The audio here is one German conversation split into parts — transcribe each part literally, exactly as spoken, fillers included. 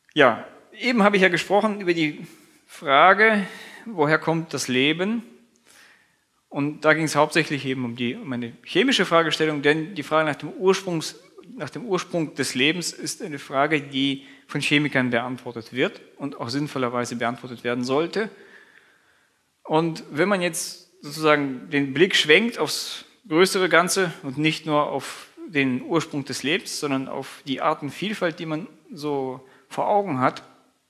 Ja, eben habe ich ja gesprochen über die Frage, woher kommt das Leben? Und da ging es hauptsächlich eben um, die, um eine chemische Fragestellung, denn die Frage nach dem, Ursprungs, nach dem Ursprung des Lebens ist eine Frage, die von Chemikern beantwortet wird und auch sinnvollerweise beantwortet werden sollte. Und wenn man jetzt sozusagen den Blick schwenkt aufs größere Ganze und nicht nur auf den Ursprung des Lebens, sondern auf die Artenvielfalt, die man so vor Augen hat,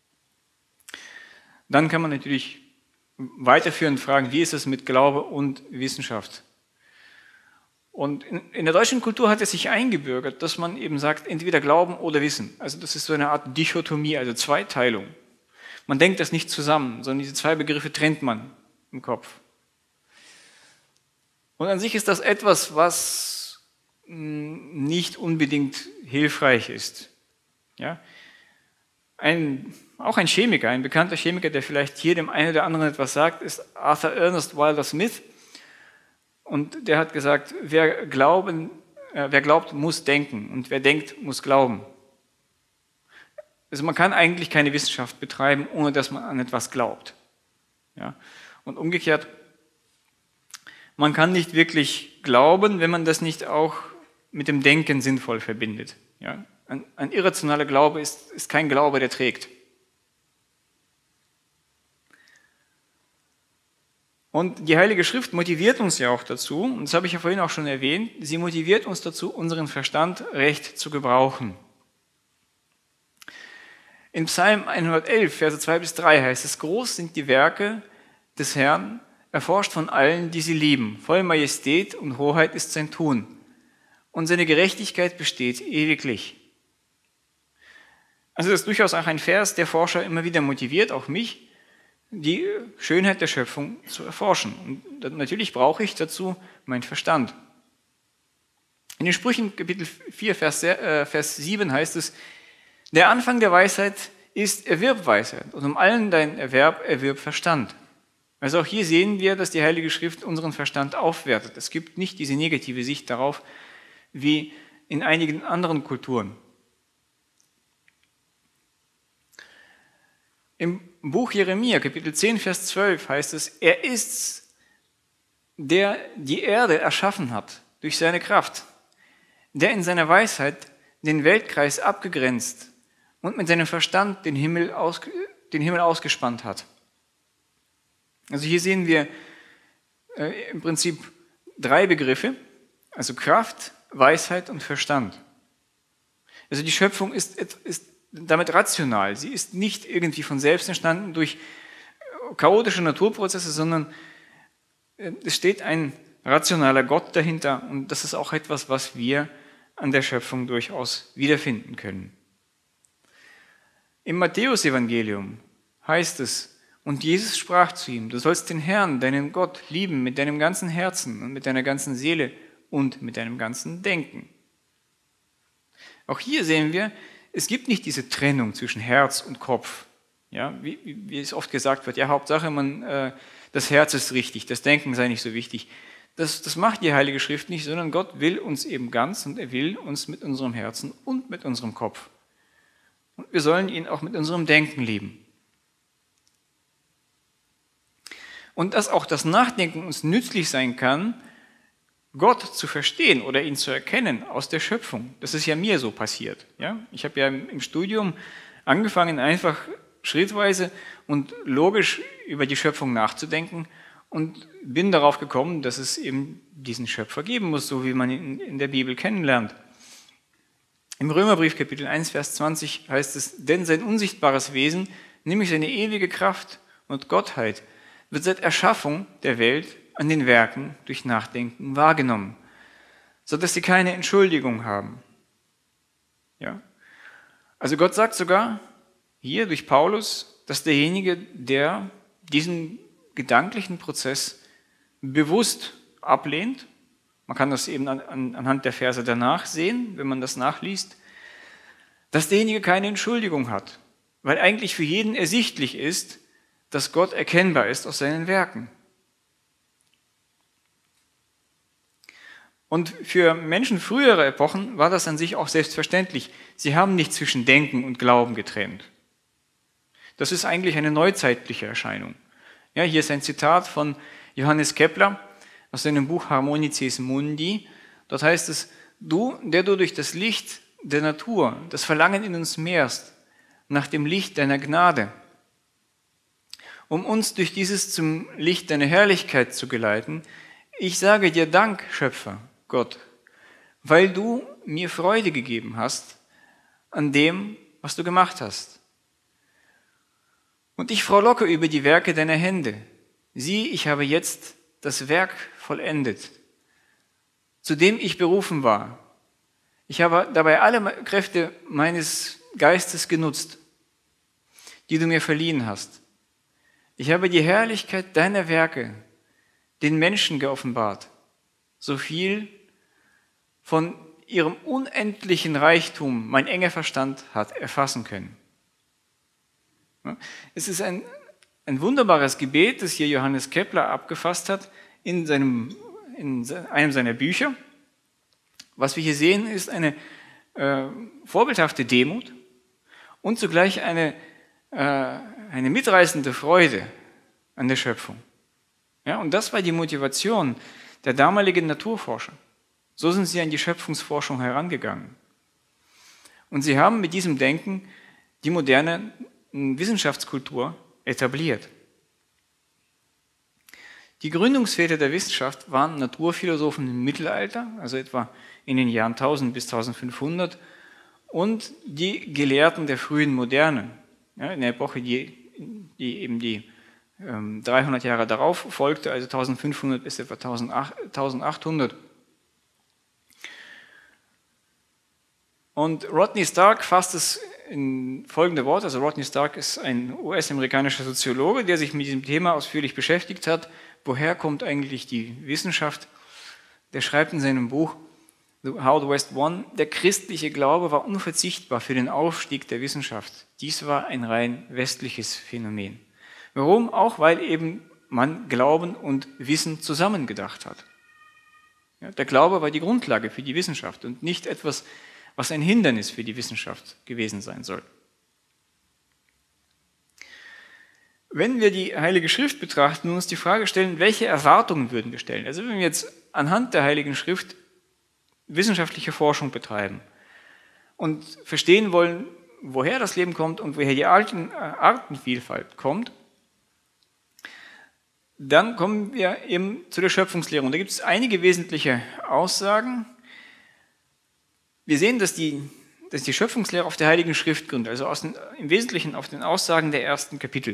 dann kann man natürlich weiterführend fragen, wie ist es mit Glaube und Wissenschaft? Und in, in der deutschen Kultur hat es sich eingebürgert, dass man eben sagt, entweder Glauben oder Wissen. Also das ist so eine Art Dichotomie, also Zweiteilung. Man denkt das nicht zusammen, sondern diese zwei Begriffe trennt man im Kopf. Und an sich ist das etwas, was nicht unbedingt hilfreich ist. Ja? Ein, auch ein Chemiker, ein bekannter Chemiker, der vielleicht hier dem einen oder anderen etwas sagt, ist Arthur Ernest Wilder Smith. Und der hat gesagt, wer, glauben, äh, wer glaubt, muss denken und wer denkt, muss glauben. Also man kann eigentlich keine Wissenschaft betreiben, ohne dass man an etwas glaubt. Ja? Und umgekehrt, man kann nicht wirklich glauben, wenn man das nicht auch mit dem Denken sinnvoll verbindet. Ja? Ein, ein irrationaler Glaube ist, ist kein Glaube, der trägt. Und die Heilige Schrift motiviert uns ja auch dazu, und das habe ich ja vorhin auch schon erwähnt, sie motiviert uns dazu, unseren Verstand recht zu gebrauchen. In Psalm hundertelf, Verse zwei bis drei heißt es, groß sind die Werke des Herrn, erforscht von allen, die sie lieben. Voll Majestät und Hoheit ist sein Tun. Und seine Gerechtigkeit besteht ewiglich. Also das ist durchaus auch ein Vers, der Forscher immer wieder motiviert, auch mich, die Schönheit der Schöpfung zu erforschen. Und natürlich brauche ich dazu meinen Verstand. In den Sprüchen Kapitel vier, Vers, äh, Vers sieben heißt es, der Anfang der Weisheit ist, erwirb Weisheit und um allen deinen Erwerb erwirb Verstand. Also auch hier sehen wir, dass die Heilige Schrift unseren Verstand aufwertet. Es gibt nicht diese negative Sicht darauf, wie in einigen anderen Kulturen. Im Buch Jeremia, Kapitel zehn, Vers zwölf heißt es, er ist's, der die Erde erschaffen hat durch seine Kraft, der in seiner Weisheit den Weltkreis abgegrenzt und mit seinem Verstand den Himmel, aus, den Himmel ausgespannt hat. Also hier sehen wir äh, im Prinzip drei Begriffe, also Kraft, Weisheit und Verstand. Also die Schöpfung ist, ist damit rational. Sie ist nicht irgendwie von selbst entstanden durch chaotische Naturprozesse, sondern es steht ein rationaler Gott dahinter und das ist auch etwas, was wir an der Schöpfung durchaus wiederfinden können. Im Matthäusevangelium heißt es, und Jesus sprach zu ihm, du sollst den Herrn, deinen Gott, lieben mit deinem ganzen Herzen und mit deiner ganzen Seele und mit deinem ganzen Denken. Auch hier sehen wir, es gibt nicht diese Trennung zwischen Herz und Kopf. Ja, wie, wie es oft gesagt wird, ja, Hauptsache, man, äh, das Herz ist richtig, das Denken sei nicht so wichtig. Das, das macht die Heilige Schrift nicht, sondern Gott will uns eben ganz und er will uns mit unserem Herzen und mit unserem Kopf. Und wir sollen ihn auch mit unserem Denken lieben. Und dass auch das Nachdenken uns nützlich sein kann, Gott zu verstehen oder ihn zu erkennen aus der Schöpfung. Das ist ja mir so passiert. Ja? Ich habe ja im Studium angefangen, einfach schrittweise und logisch über die Schöpfung nachzudenken und bin darauf gekommen, dass es eben diesen Schöpfer geben muss, so wie man ihn in der Bibel kennenlernt. Im Römerbrief Kapitel eins, Vers zwanzig heißt es, denn sein unsichtbares Wesen, nämlich seine ewige Kraft und Gottheit, wird seit Erschaffung der Welt an den Werken durch Nachdenken wahrgenommen, sodass sie keine Entschuldigung haben. Ja? Also Gott sagt sogar hier durch Paulus, dass derjenige, der diesen gedanklichen Prozess bewusst ablehnt, man kann das eben an, an, anhand der Verse danach sehen, wenn man das nachliest, dass derjenige keine Entschuldigung hat, weil eigentlich für jeden ersichtlich ist, dass Gott erkennbar ist aus seinen Werken. Und für Menschen früherer Epochen war das an sich auch selbstverständlich. Sie haben nicht zwischen Denken und Glauben getrennt. Das ist eigentlich eine neuzeitliche Erscheinung. Ja, hier ist ein Zitat von Johannes Kepler aus seinem Buch Harmonices Mundi. Dort heißt es: Du, der du durch das Licht der Natur das Verlangen in uns mehrst, nach dem Licht deiner Gnade, um uns durch dieses zum Licht deiner Herrlichkeit zu geleiten, ich sage dir Dank, Schöpfer, Gott, weil du mir Freude gegeben hast an dem, was du gemacht hast. Und ich frohlocke über die Werke deiner Hände. Sieh, ich habe jetzt das Werk vollendet, zu dem ich berufen war. Ich habe dabei alle Kräfte meines Geistes genutzt, die du mir verliehen hast. Ich habe die Herrlichkeit deiner Werke den Menschen geoffenbart, so viel von ihrem unendlichen Reichtum mein enger Verstand hat erfassen können. Es ist ein, ein wunderbares Gebet, das hier Johannes Kepler abgefasst hat in, seinem, in einem seiner Bücher. Was wir hier sehen, ist eine äh, vorbildhafte Demut und zugleich eine, äh, eine mitreißende Freude an der Schöpfung. Ja, und das war die Motivation der damaligen Naturforscher. So sind sie an die Schöpfungsforschung herangegangen. Und sie haben mit diesem Denken die moderne Wissenschaftskultur etabliert. Die Gründungsväter der Wissenschaft waren Naturphilosophen im Mittelalter, also etwa in den Jahren tausend bis eintausendfünfhundert, und die Gelehrten der frühen Moderne, ja, in der Epoche, die, die eben die ähm, dreihundert Jahre darauf folgte, also eintausendfünfhundert bis etwa eintausendachthundert. Und Rodney Stark fasst es in folgende Worte. Also Rodney Stark ist ein U S-amerikanischer Soziologe, der sich mit diesem Thema ausführlich beschäftigt hat. Woher kommt eigentlich die Wissenschaft? Der schreibt in seinem Buch How the West Won: Der christliche Glaube war unverzichtbar für den Aufstieg der Wissenschaft. Dies war ein rein westliches Phänomen. Warum? Auch weil eben man Glauben und Wissen zusammengedacht hat. Ja, der Glaube war die Grundlage für die Wissenschaft und nicht etwas, was ein Hindernis für die Wissenschaft gewesen sein soll. Wenn wir die Heilige Schrift betrachten und uns die Frage stellen, welche Erwartungen würden wir stellen? Also wenn wir jetzt anhand der Heiligen Schrift wissenschaftliche Forschung betreiben und verstehen wollen, woher das Leben kommt und woher die Artenvielfalt kommt, dann kommen wir eben zu der Schöpfungslehre. Und da gibt es einige wesentliche Aussagen. Wir sehen, dass die, dass die Schöpfungslehre auf der Heiligen Schrift gründet, also aus den, im Wesentlichen auf den Aussagen der ersten Kapitel.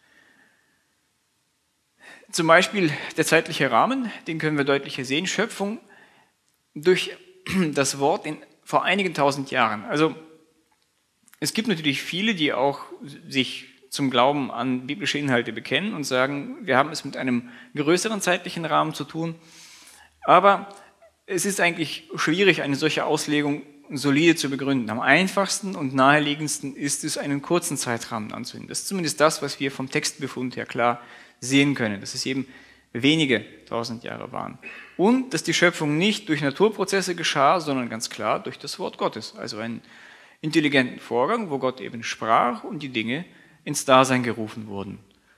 Zum Beispiel der zeitliche Rahmen, den können wir deutlicher sehen. Schöpfung durch das Wort in, vor einigen tausend Jahren. Also es gibt natürlich viele, die auch sich zum Glauben an biblische Inhalte bekennen und sagen, wir haben es mit einem größeren zeitlichen Rahmen zu tun. Aber es ist eigentlich schwierig, eine solche Auslegung solide zu begründen. Am einfachsten und naheliegendsten ist es, einen kurzen Zeitrahmen anzunehmen. Das ist zumindest das, was wir vom Textbefund her klar sehen können, dass es eben wenige tausend Jahre waren. Und dass die Schöpfung nicht durch Naturprozesse geschah, sondern ganz klar durch das Wort Gottes. Also einen intelligenten Vorgang, wo Gott eben sprach und die Dinge ins Dasein gerufen wurden.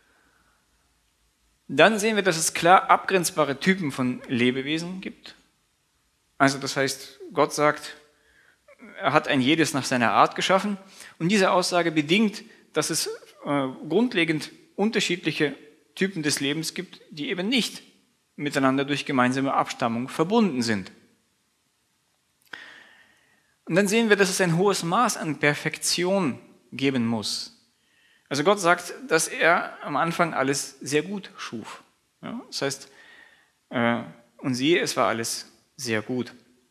Dann sehen wir, dass es klar abgrenzbare Typen von Lebewesen gibt. Also das heißt, Gott sagt, er hat ein jedes nach seiner Art geschaffen. Und diese Aussage bedingt, dass es äh, grundlegend unterschiedliche Typen des Lebens gibt, die eben nicht miteinander durch gemeinsame Abstammung verbunden sind. Und dann sehen wir, dass es ein hohes Maß an Perfektion geben muss. Also Gott sagt, dass er am Anfang alles sehr gut schuf. Ja, das heißt, äh, und siehe, es war alles sehr gut.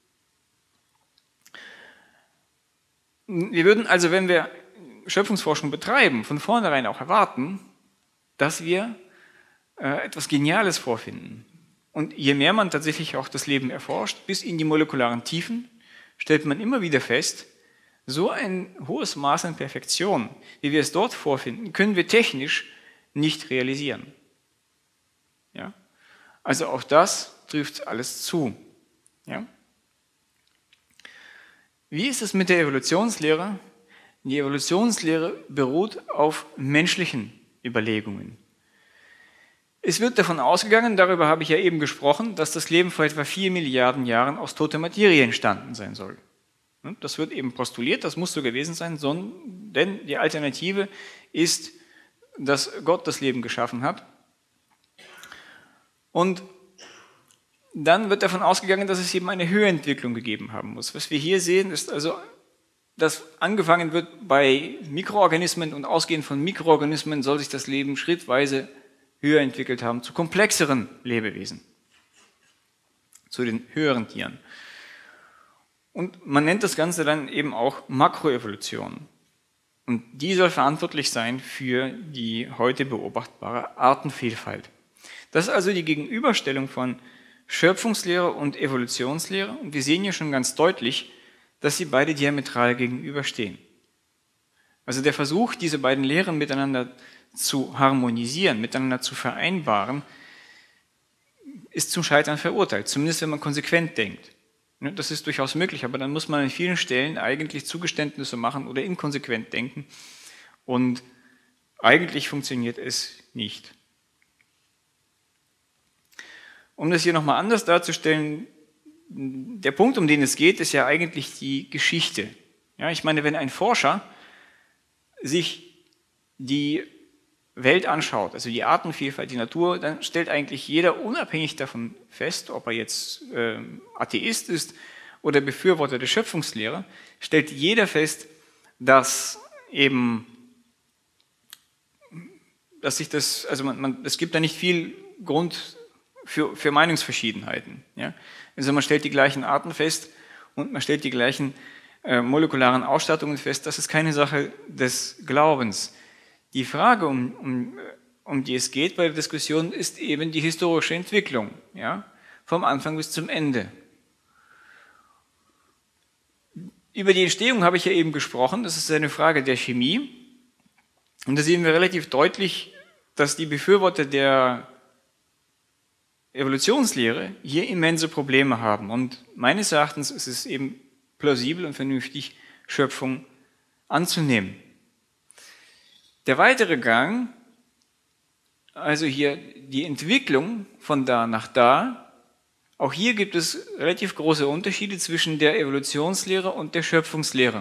Wir würden also, wenn wir Schöpfungsforschung betreiben, von vornherein auch erwarten, dass wir äh, etwas Geniales vorfinden. Und je mehr man tatsächlich auch das Leben erforscht, bis in die molekularen Tiefen, stellt man immer wieder fest, so ein hohes Maß an Perfektion, wie wir es dort vorfinden, können wir technisch nicht realisieren. Ja? Also auch das trifft alles zu. Ja? Wie ist es mit der Evolutionslehre? Die Evolutionslehre beruht auf menschlichen Überlegungen. Es wird davon ausgegangen, darüber habe ich ja eben gesprochen, dass das Leben vor etwa vier Milliarden Jahren aus toter Materie entstanden sein soll. Das wird eben postuliert, das muss so gewesen sein, denn die Alternative ist, dass Gott das Leben geschaffen hat. Und dann wird davon ausgegangen, dass es eben eine Höherentwicklung gegeben haben muss. Was wir hier sehen, ist also, dass angefangen wird bei Mikroorganismen und ausgehend von Mikroorganismen soll sich das Leben schrittweise höher entwickelt haben zu komplexeren Lebewesen, zu den höheren Tieren. Und man nennt das Ganze dann eben auch Makroevolution. Und die soll verantwortlich sein für die heute beobachtbare Artenvielfalt. Das ist also die Gegenüberstellung von Schöpfungslehre und Evolutionslehre. Und wir sehen hier schon ganz deutlich, dass sie beide diametral gegenüberstehen. Also der Versuch, diese beiden Lehren miteinander zu harmonisieren, miteinander zu vereinbaren, ist zum Scheitern verurteilt, zumindest wenn man konsequent denkt. Das ist durchaus möglich, aber dann muss man an vielen Stellen eigentlich Zugeständnisse machen oder inkonsequent denken und eigentlich funktioniert es nicht. Um das hier nochmal anders darzustellen, der Punkt, um den es geht, ist ja eigentlich die Geschichte. Ja, ich meine, wenn ein Forscher sich die Welt anschaut, also die Artenvielfalt, die Natur, dann stellt eigentlich jeder unabhängig davon fest, ob er jetzt äh, Atheist ist oder Befürworter der Schöpfungslehre, stellt jeder fest, dass eben, dass sich das, also man, man, es gibt da nicht viel Grund für, für Meinungsverschiedenheiten. Ja? Also man stellt die gleichen Arten fest und man stellt die gleichen äh, molekularen Ausstattungen fest. Das ist keine Sache des Glaubens. Die Frage, um, um, um die es geht bei der Diskussion, ist eben die historische Entwicklung, ja, vom Anfang bis zum Ende. Über die Entstehung habe ich ja eben gesprochen, das ist eine Frage der Chemie. Und da sehen wir relativ deutlich, dass die Befürworter der Evolutionslehre hier immense Probleme haben. Und meines Erachtens ist es eben plausibel und vernünftig, Schöpfung anzunehmen. Der weitere Gang, also hier die Entwicklung von da nach da, auch hier gibt es relativ große Unterschiede zwischen der Evolutionslehre und der Schöpfungslehre.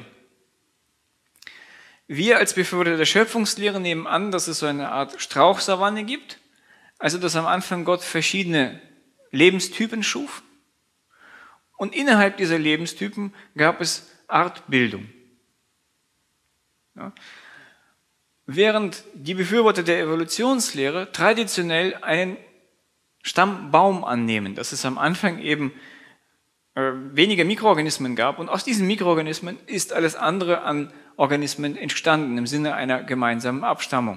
Wir als Befürworter der Schöpfungslehre nehmen an, dass es so eine Art Strauchsavanne gibt, also dass am Anfang Gott verschiedene Lebenstypen schuf und innerhalb dieser Lebenstypen gab es Artbildung. Ja. Während die Befürworter der Evolutionslehre traditionell einen Stammbaum annehmen, dass es am Anfang eben äh, weniger Mikroorganismen gab und aus diesen Mikroorganismen ist alles andere an Organismen entstanden im Sinne einer gemeinsamen Abstammung.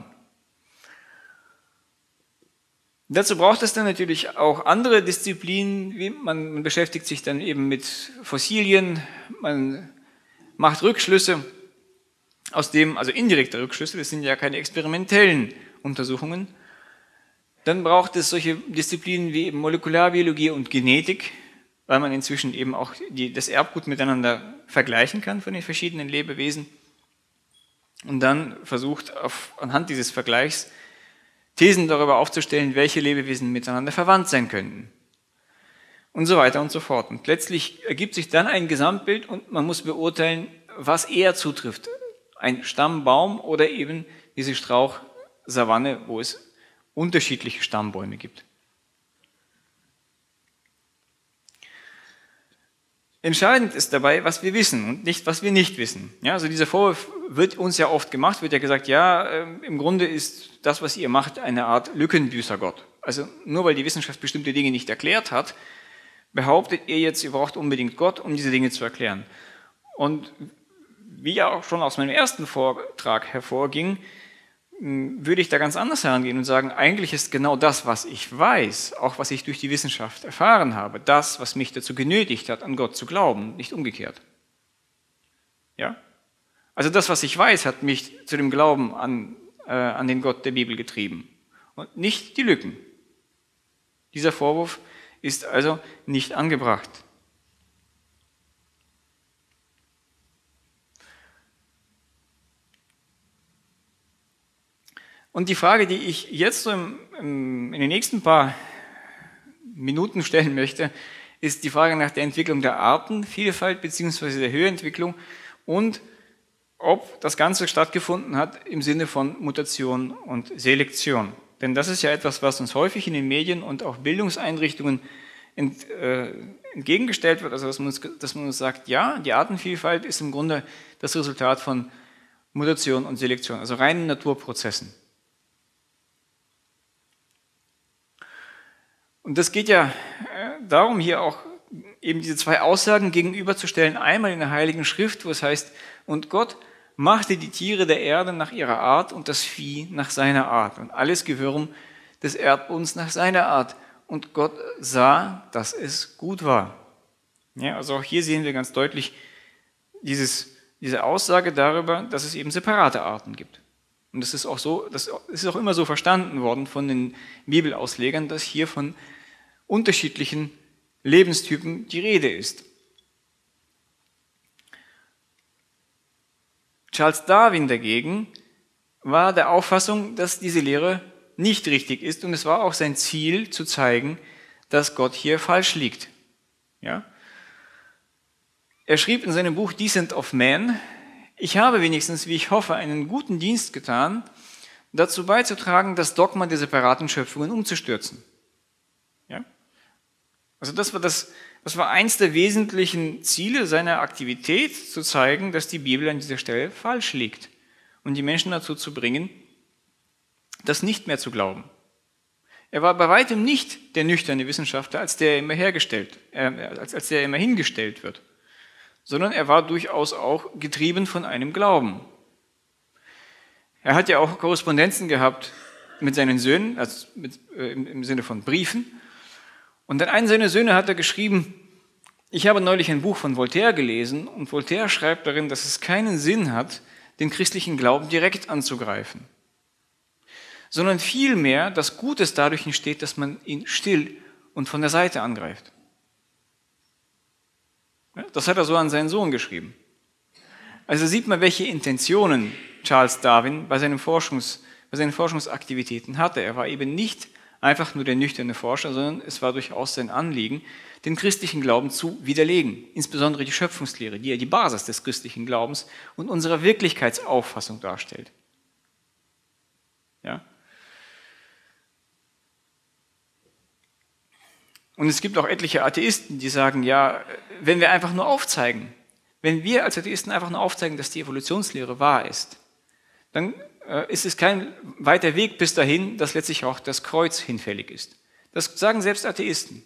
Dazu braucht es dann natürlich auch andere Disziplinen, wie man, man beschäftigt sich dann eben mit Fossilien, man macht Rückschlüsse, aus dem, also indirekte Rückschlüsse, das sind ja keine experimentellen Untersuchungen. Dann braucht es solche Disziplinen wie eben Molekularbiologie und Genetik, weil man inzwischen eben auch die, das Erbgut miteinander vergleichen kann von den verschiedenen Lebewesen. Und dann versucht auf, anhand dieses Vergleichs Thesen darüber aufzustellen, welche Lebewesen miteinander verwandt sein könnten. Und so weiter und so fort. Und letztlich ergibt sich dann ein Gesamtbild und man muss beurteilen, was eher zutrifft. Ein Stammbaum oder eben diese Strauchsavanne, wo es unterschiedliche Stammbäume gibt. Entscheidend ist dabei, was wir wissen und nicht, was wir nicht wissen. Ja, also dieser Vorwurf wird uns ja oft gemacht, wird ja gesagt, ja, äh, im Grunde ist das, was ihr macht, eine Art Lückenbüßergott. Also nur weil die Wissenschaft bestimmte Dinge nicht erklärt hat, behauptet ihr jetzt, ihr braucht unbedingt Gott, um diese Dinge zu erklären. Und wie ja auch schon aus meinem ersten Vortrag hervorging, würde ich da ganz anders herangehen und sagen, eigentlich ist genau das, was ich weiß, auch was ich durch die Wissenschaft erfahren habe, das, was mich dazu genötigt hat, an Gott zu glauben, nicht umgekehrt. Ja? Also das, was ich weiß, hat mich zu dem Glauben an, äh, an den Gott der Bibel getrieben und nicht die Lücken. Dieser Vorwurf ist also nicht angebracht. Und die Frage, die ich jetzt so im, im, in den nächsten paar Minuten stellen möchte, ist die Frage nach der Entwicklung der Artenvielfalt bzw. der Höherentwicklung und ob das Ganze stattgefunden hat im Sinne von Mutation und Selektion. Denn das ist ja etwas, was uns häufig in den Medien und auch Bildungseinrichtungen ent, äh, entgegengestellt wird, also dass man, uns, dass man uns sagt, ja, die Artenvielfalt ist im Grunde das Resultat von Mutation und Selektion, also reinen Naturprozessen. Und das geht ja darum, hier auch eben diese zwei Aussagen gegenüberzustellen. Einmal in der Heiligen Schrift, wo es heißt, und Gott machte die Tiere der Erde nach ihrer Art und das Vieh nach seiner Art und alles Gewürm des Erdbodens nach seiner Art. Und Gott sah, dass es gut war. Ja, also auch hier sehen wir ganz deutlich dieses, diese Aussage darüber, dass es eben separate Arten gibt. Und das ist auch so, das ist auch immer so verstanden worden von den Bibelauslegern, dass hier von unterschiedlichen Lebenstypen die Rede ist. Charles Darwin dagegen war der Auffassung, dass diese Lehre nicht richtig ist und es war auch sein Ziel zu zeigen, dass Gott hier falsch liegt. Ja? Er schrieb in seinem Buch Descent of Man, ich habe wenigstens, wie ich hoffe, einen guten Dienst getan, dazu beizutragen, das Dogma der separaten Schöpfungen umzustürzen. Ja? Also das war, das, das war eins der wesentlichen Ziele seiner Aktivität, zu zeigen, dass die Bibel an dieser Stelle falsch liegt und die Menschen dazu zu bringen, das nicht mehr zu glauben. Er war bei weitem nicht der nüchterne Wissenschaftler, als der immer hergestellt, äh, als, als der immer hingestellt wird, sondern er war durchaus auch getrieben von einem Glauben. Er hat ja auch Korrespondenzen gehabt mit seinen Söhnen, also mit, äh, im, im Sinne von Briefen. Und an einen seiner Söhne hat er geschrieben, ich habe neulich ein Buch von Voltaire gelesen und Voltaire schreibt darin, dass es keinen Sinn hat, den christlichen Glauben direkt anzugreifen, sondern vielmehr, dass Gutes dadurch entsteht, dass man ihn still und von der Seite angreift. Das hat er so an seinen Sohn geschrieben. Also sieht man, welche Intentionen Charles Darwin bei, seinem Forschungs, bei seinen Forschungsaktivitäten hatte. Er war eben nicht einfach nur der nüchterne Forscher, sondern es war durchaus sein Anliegen, den christlichen Glauben zu widerlegen. Insbesondere die Schöpfungslehre, die ja die Basis des christlichen Glaubens und unserer Wirklichkeitsauffassung darstellt. Ja? Und es gibt auch etliche Atheisten, die sagen, ja, wenn wir einfach nur aufzeigen, wenn wir als Atheisten einfach nur aufzeigen, dass die Evolutionslehre wahr ist, dann äh, ist es kein weiter Weg bis dahin, dass letztlich auch das Kreuz hinfällig ist. Das sagen selbst Atheisten.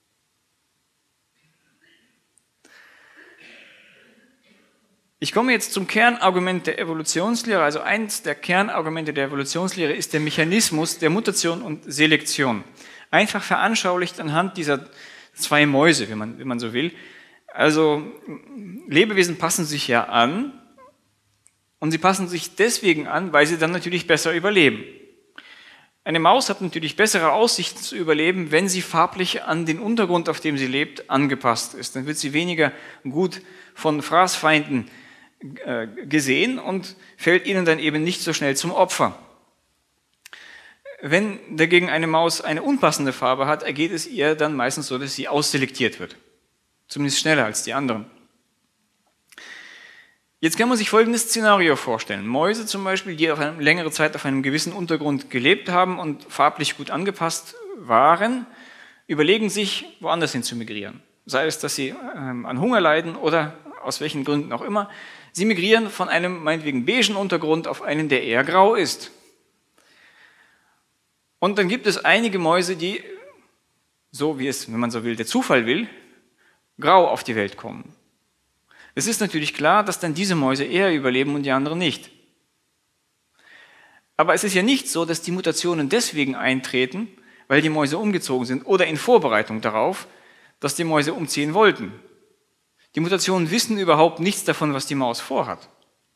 Ich komme jetzt zum Kernargument der Evolutionslehre. Also eins der Kernargumente der Evolutionslehre ist der Mechanismus der Mutation und Selektion. Einfach veranschaulicht anhand dieser zwei Mäuse, wenn man, wenn man so will. Also Lebewesen passen sich ja an und sie passen sich deswegen an, weil sie dann natürlich besser überleben. Eine Maus hat natürlich bessere Aussichten zu überleben, wenn sie farblich an den Untergrund, auf dem sie lebt, angepasst ist. Dann wird sie weniger gut von Fraßfeinden gesehen und fällt ihnen dann eben nicht so schnell zum Opfer. Wenn dagegen eine Maus eine unpassende Farbe hat, ergeht es ihr dann meistens so, dass sie ausselektiert wird. Zumindest schneller als die anderen. Jetzt kann man sich folgendes Szenario vorstellen. Mäuse zum Beispiel, die auf eine längere Zeit auf einem gewissen Untergrund gelebt haben und farblich gut angepasst waren, überlegen sich, woanders hin zu migrieren. Sei es, dass sie ähm, an Hunger leiden oder aus welchen Gründen auch immer. Sie migrieren von einem meinetwegen beigen Untergrund auf einen, der eher grau ist. Und dann gibt es einige Mäuse, die, so wie es, wenn man so will, der Zufall will, grau auf die Welt kommen. Es ist natürlich klar, dass dann diese Mäuse eher überleben und die anderen nicht. Aber es ist ja nicht so, dass die Mutationen deswegen eintreten, weil die Mäuse umgezogen sind oder in Vorbereitung darauf, dass die Mäuse umziehen wollten. Die Mutationen wissen überhaupt nichts davon, was die Maus vorhat.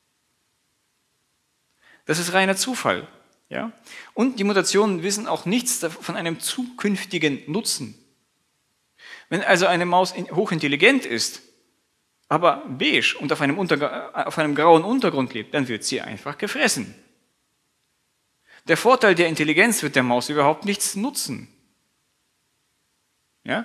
Das ist reiner Zufall. Ja? Und die Mutationen wissen auch nichts von einem zukünftigen Nutzen. Wenn also eine Maus hochintelligent ist, aber beige und auf einem, Unterg- auf einem grauen Untergrund lebt, dann wird sie einfach gefressen. Der Vorteil der Intelligenz wird der Maus überhaupt nichts nutzen. Ja?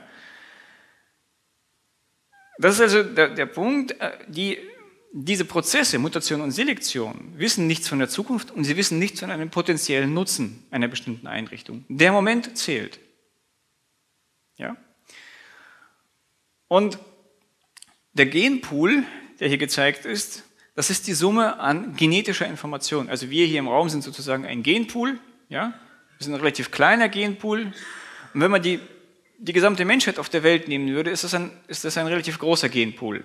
Das ist also der, der Punkt, die, diese Prozesse, Mutation und Selektion, wissen nichts von der Zukunft und sie wissen nichts von einem potenziellen Nutzen einer bestimmten Einrichtung. Der Moment zählt. Ja? Und der Genpool, der hier gezeigt ist, das ist die Summe an genetischer Information. Also wir hier im Raum sind sozusagen ein Genpool. Ja? Wir sind ein relativ kleiner Genpool. Und wenn man die, die gesamte Menschheit auf der Welt nehmen würde, ist das ein, ist das ein relativ großer Genpool.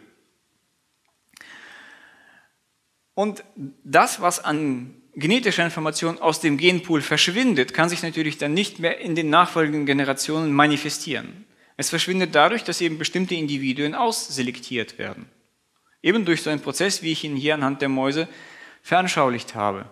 Und das, was an genetischer Information aus dem Genpool verschwindet, kann sich natürlich dann nicht mehr in den nachfolgenden Generationen manifestieren. Es verschwindet dadurch, dass eben bestimmte Individuen ausselektiert werden. Eben durch so einen Prozess, wie ich ihn hier anhand der Mäuse veranschaulicht habe.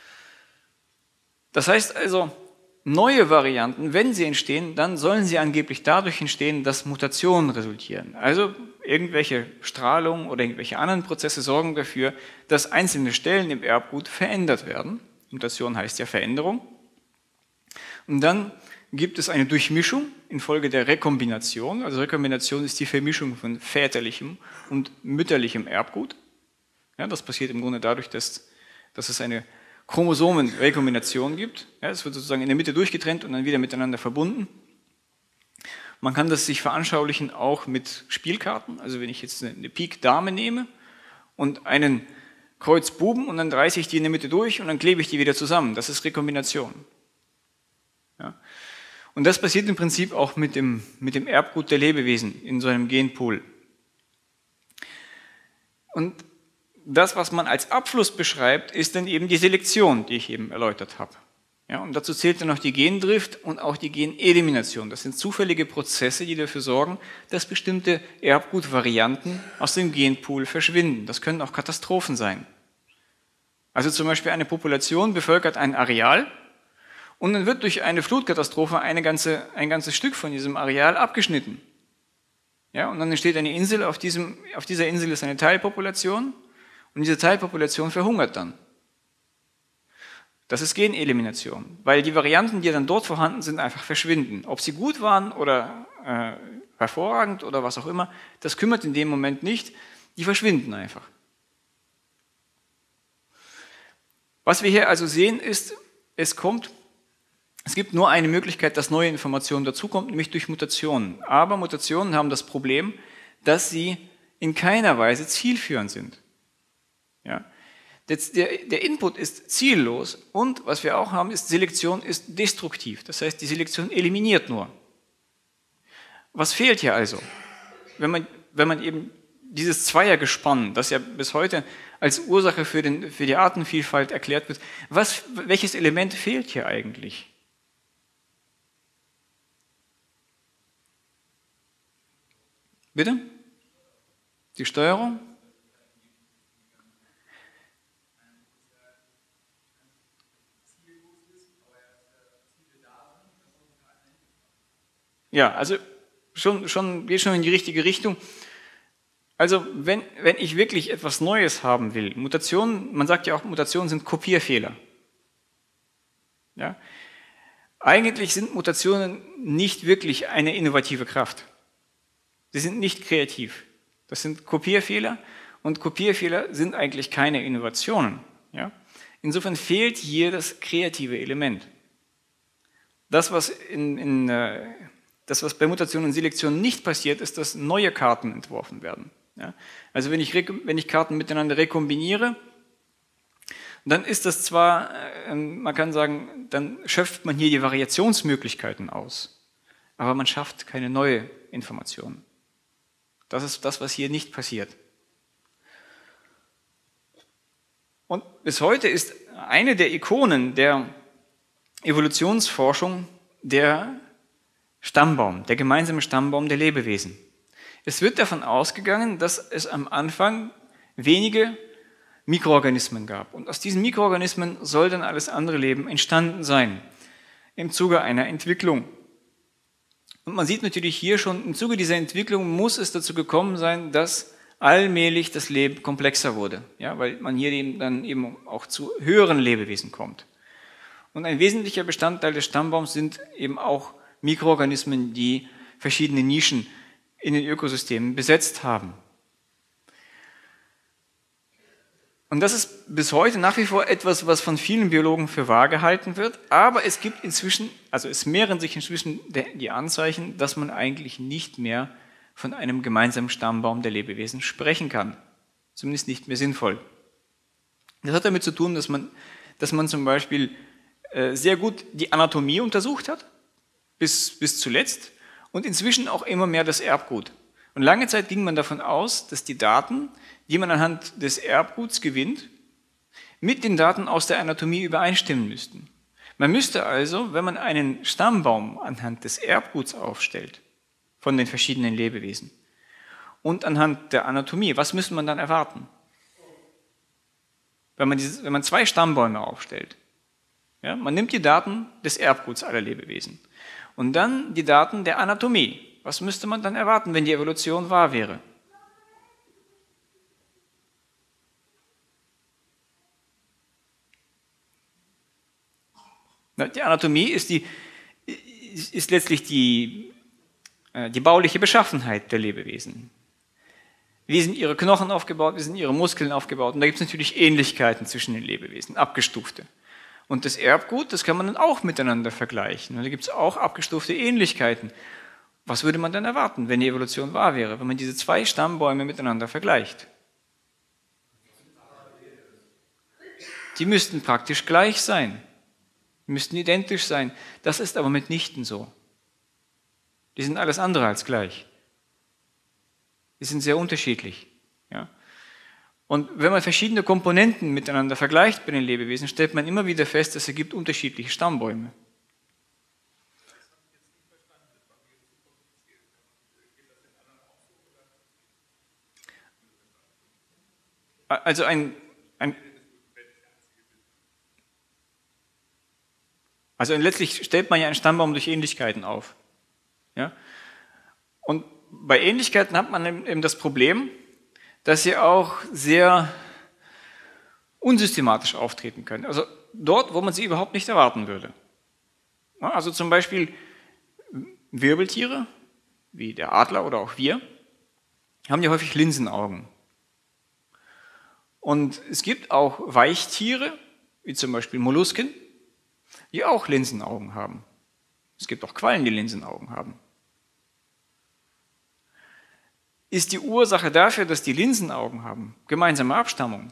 Das heißt also, neue Varianten, wenn sie entstehen, dann sollen sie angeblich dadurch entstehen, dass Mutationen resultieren. Also irgendwelche Strahlung oder irgendwelche anderen Prozesse sorgen dafür, dass einzelne Stellen im Erbgut verändert werden. Mutation heißt ja Veränderung. Und dann gibt es eine Durchmischung infolge der Rekombination. Also Rekombination ist die Vermischung von väterlichem und mütterlichem Erbgut. Ja, das passiert im Grunde dadurch, dass, dass es eine Chromosomenrekombination gibt. Ja, es wird sozusagen in der Mitte durchgetrennt und dann wieder miteinander verbunden. Man kann das sich veranschaulichen auch mit Spielkarten. Also wenn ich jetzt eine Pik Dame nehme und einen Kreuz Buben und dann reiße ich die in der Mitte durch und dann klebe ich die wieder zusammen. Das ist Rekombination. Ja. Und das passiert im Prinzip auch mit dem, mit dem Erbgut der Lebewesen in so einem Genpool. Und das, was man als Abfluss beschreibt, ist dann eben die Selektion, die ich eben erläutert habe. Ja, und dazu zählt dann noch die Gendrift und auch die Genelimination. Das sind zufällige Prozesse, die dafür sorgen, dass bestimmte Erbgutvarianten aus dem Genpool verschwinden. Das können auch Katastrophen sein. Also zum Beispiel eine Population bevölkert ein Areal und dann wird durch eine Flutkatastrophe eine ganze, ein ganzes Stück von diesem Areal abgeschnitten. Ja, und dann entsteht eine Insel, auf, diesem, auf dieser Insel ist eine Teilpopulation und diese Teilpopulation verhungert dann. Das ist Genelimination, weil die Varianten, die dann dort vorhanden sind, einfach verschwinden. Ob sie gut waren oder äh, hervorragend oder was auch immer, das kümmert in dem Moment nicht, die verschwinden einfach. Was wir hier also sehen ist, es kommt, es gibt nur eine Möglichkeit, dass neue Information dazukommt, nämlich durch Mutationen. Aber Mutationen haben das Problem, dass sie in keiner Weise zielführend sind. Ja? Der, der Input ist ziellos und was wir auch haben, ist, Selektion ist destruktiv. Das heißt, die Selektion eliminiert nur. Was fehlt hier also? Wenn man, wenn man eben dieses Zweiergespann, das ja bis heute als Ursache für, den, für die Artenvielfalt erklärt wird, was, welches Element fehlt hier eigentlich? Bitte? Die Steuerung? Ja, also schon, schon, geht schon in die richtige Richtung. Also wenn, wenn ich wirklich etwas Neues haben will, Mutationen, man sagt ja auch, Mutationen sind Kopierfehler. Ja? Eigentlich sind Mutationen nicht wirklich eine innovative Kraft. Sie sind nicht kreativ. Das sind Kopierfehler und Kopierfehler sind eigentlich keine Innovationen. Ja? Insofern fehlt hier das kreative Element. Das, was in, in Das, was bei Mutation und Selektion nicht passiert, ist, dass neue Karten entworfen werden. Ja? Also wenn ich, wenn ich Karten miteinander rekombiniere, dann ist das zwar, man kann sagen, dann schöpft man hier die Variationsmöglichkeiten aus, aber man schafft keine neue Information. Das ist das, was hier nicht passiert. Und bis heute ist eine der Ikonen der Evolutionsforschung der Stammbaum, der gemeinsame Stammbaum der Lebewesen. Es wird davon ausgegangen, dass es am Anfang wenige Mikroorganismen gab. Und aus diesen Mikroorganismen soll dann alles andere Leben entstanden sein, im Zuge einer Entwicklung. Und man sieht natürlich hier schon, im Zuge dieser Entwicklung muss es dazu gekommen sein, dass allmählich das Leben komplexer wurde, ja, weil man hier eben dann eben auch zu höheren Lebewesen kommt. Und ein wesentlicher Bestandteil des Stammbaums sind eben auch Mikroorganismen, die verschiedene Nischen in den Ökosystemen besetzt haben. Und das ist bis heute nach wie vor etwas, was von vielen Biologen für wahr gehalten wird, aber es gibt inzwischen, also es mehren sich inzwischen die Anzeichen, dass man eigentlich nicht mehr von einem gemeinsamen Stammbaum der Lebewesen sprechen kann. Zumindest nicht mehr sinnvoll. Das hat damit zu tun, dass man, dass man zum Beispiel äh, sehr gut die Anatomie untersucht hat, bis, bis zuletzt, und inzwischen auch immer mehr das Erbgut. Und lange Zeit ging man davon aus, dass die Daten, die man anhand des Erbguts gewinnt, mit den Daten aus der Anatomie übereinstimmen müssten. Man müsste also, wenn man einen Stammbaum anhand des Erbguts aufstellt, von den verschiedenen Lebewesen, und anhand der Anatomie, was müsste man dann erwarten? Wenn man, dieses, wenn man zwei Stammbäume aufstellt, ja, man nimmt die Daten des Erbguts aller Lebewesen und dann die Daten der Anatomie. Was müsste man dann erwarten, wenn die Evolution wahr wäre? Die Anatomie ist, die, ist letztlich die, die bauliche Beschaffenheit der Lebewesen. Wie sind ihre Knochen aufgebaut, wie sind ihre Muskeln aufgebaut? Und da gibt es natürlich Ähnlichkeiten zwischen den Lebewesen, abgestufte. Und das Erbgut, das kann man dann auch miteinander vergleichen. Und da gibt es auch abgestufte Ähnlichkeiten. Was würde man dann erwarten, wenn die Evolution wahr wäre, wenn man diese zwei Stammbäume miteinander vergleicht? Die müssten praktisch gleich sein. Die müssten identisch sein. Das ist aber mitnichten so. Die sind alles andere als gleich. Die sind sehr unterschiedlich. Ja? Und wenn man verschiedene Komponenten miteinander vergleicht bei den Lebewesen, stellt man immer wieder fest, es ergibt unterschiedliche Stammbäume. Also ein, ein Also letztlich stellt man ja einen Stammbaum durch Ähnlichkeiten auf. Ja? Und bei Ähnlichkeiten hat man eben das Problem, dass sie auch sehr unsystematisch auftreten können. Also dort, wo man sie überhaupt nicht erwarten würde. Ja, also zum Beispiel Wirbeltiere, wie der Adler oder auch wir, haben ja häufig Linsenaugen. Und es gibt auch Weichtiere, wie zum Beispiel Mollusken, die auch Linsenaugen haben. Es gibt auch Quallen, die Linsenaugen haben. Ist die Ursache dafür, dass die Linsenaugen haben, gemeinsame Abstammung?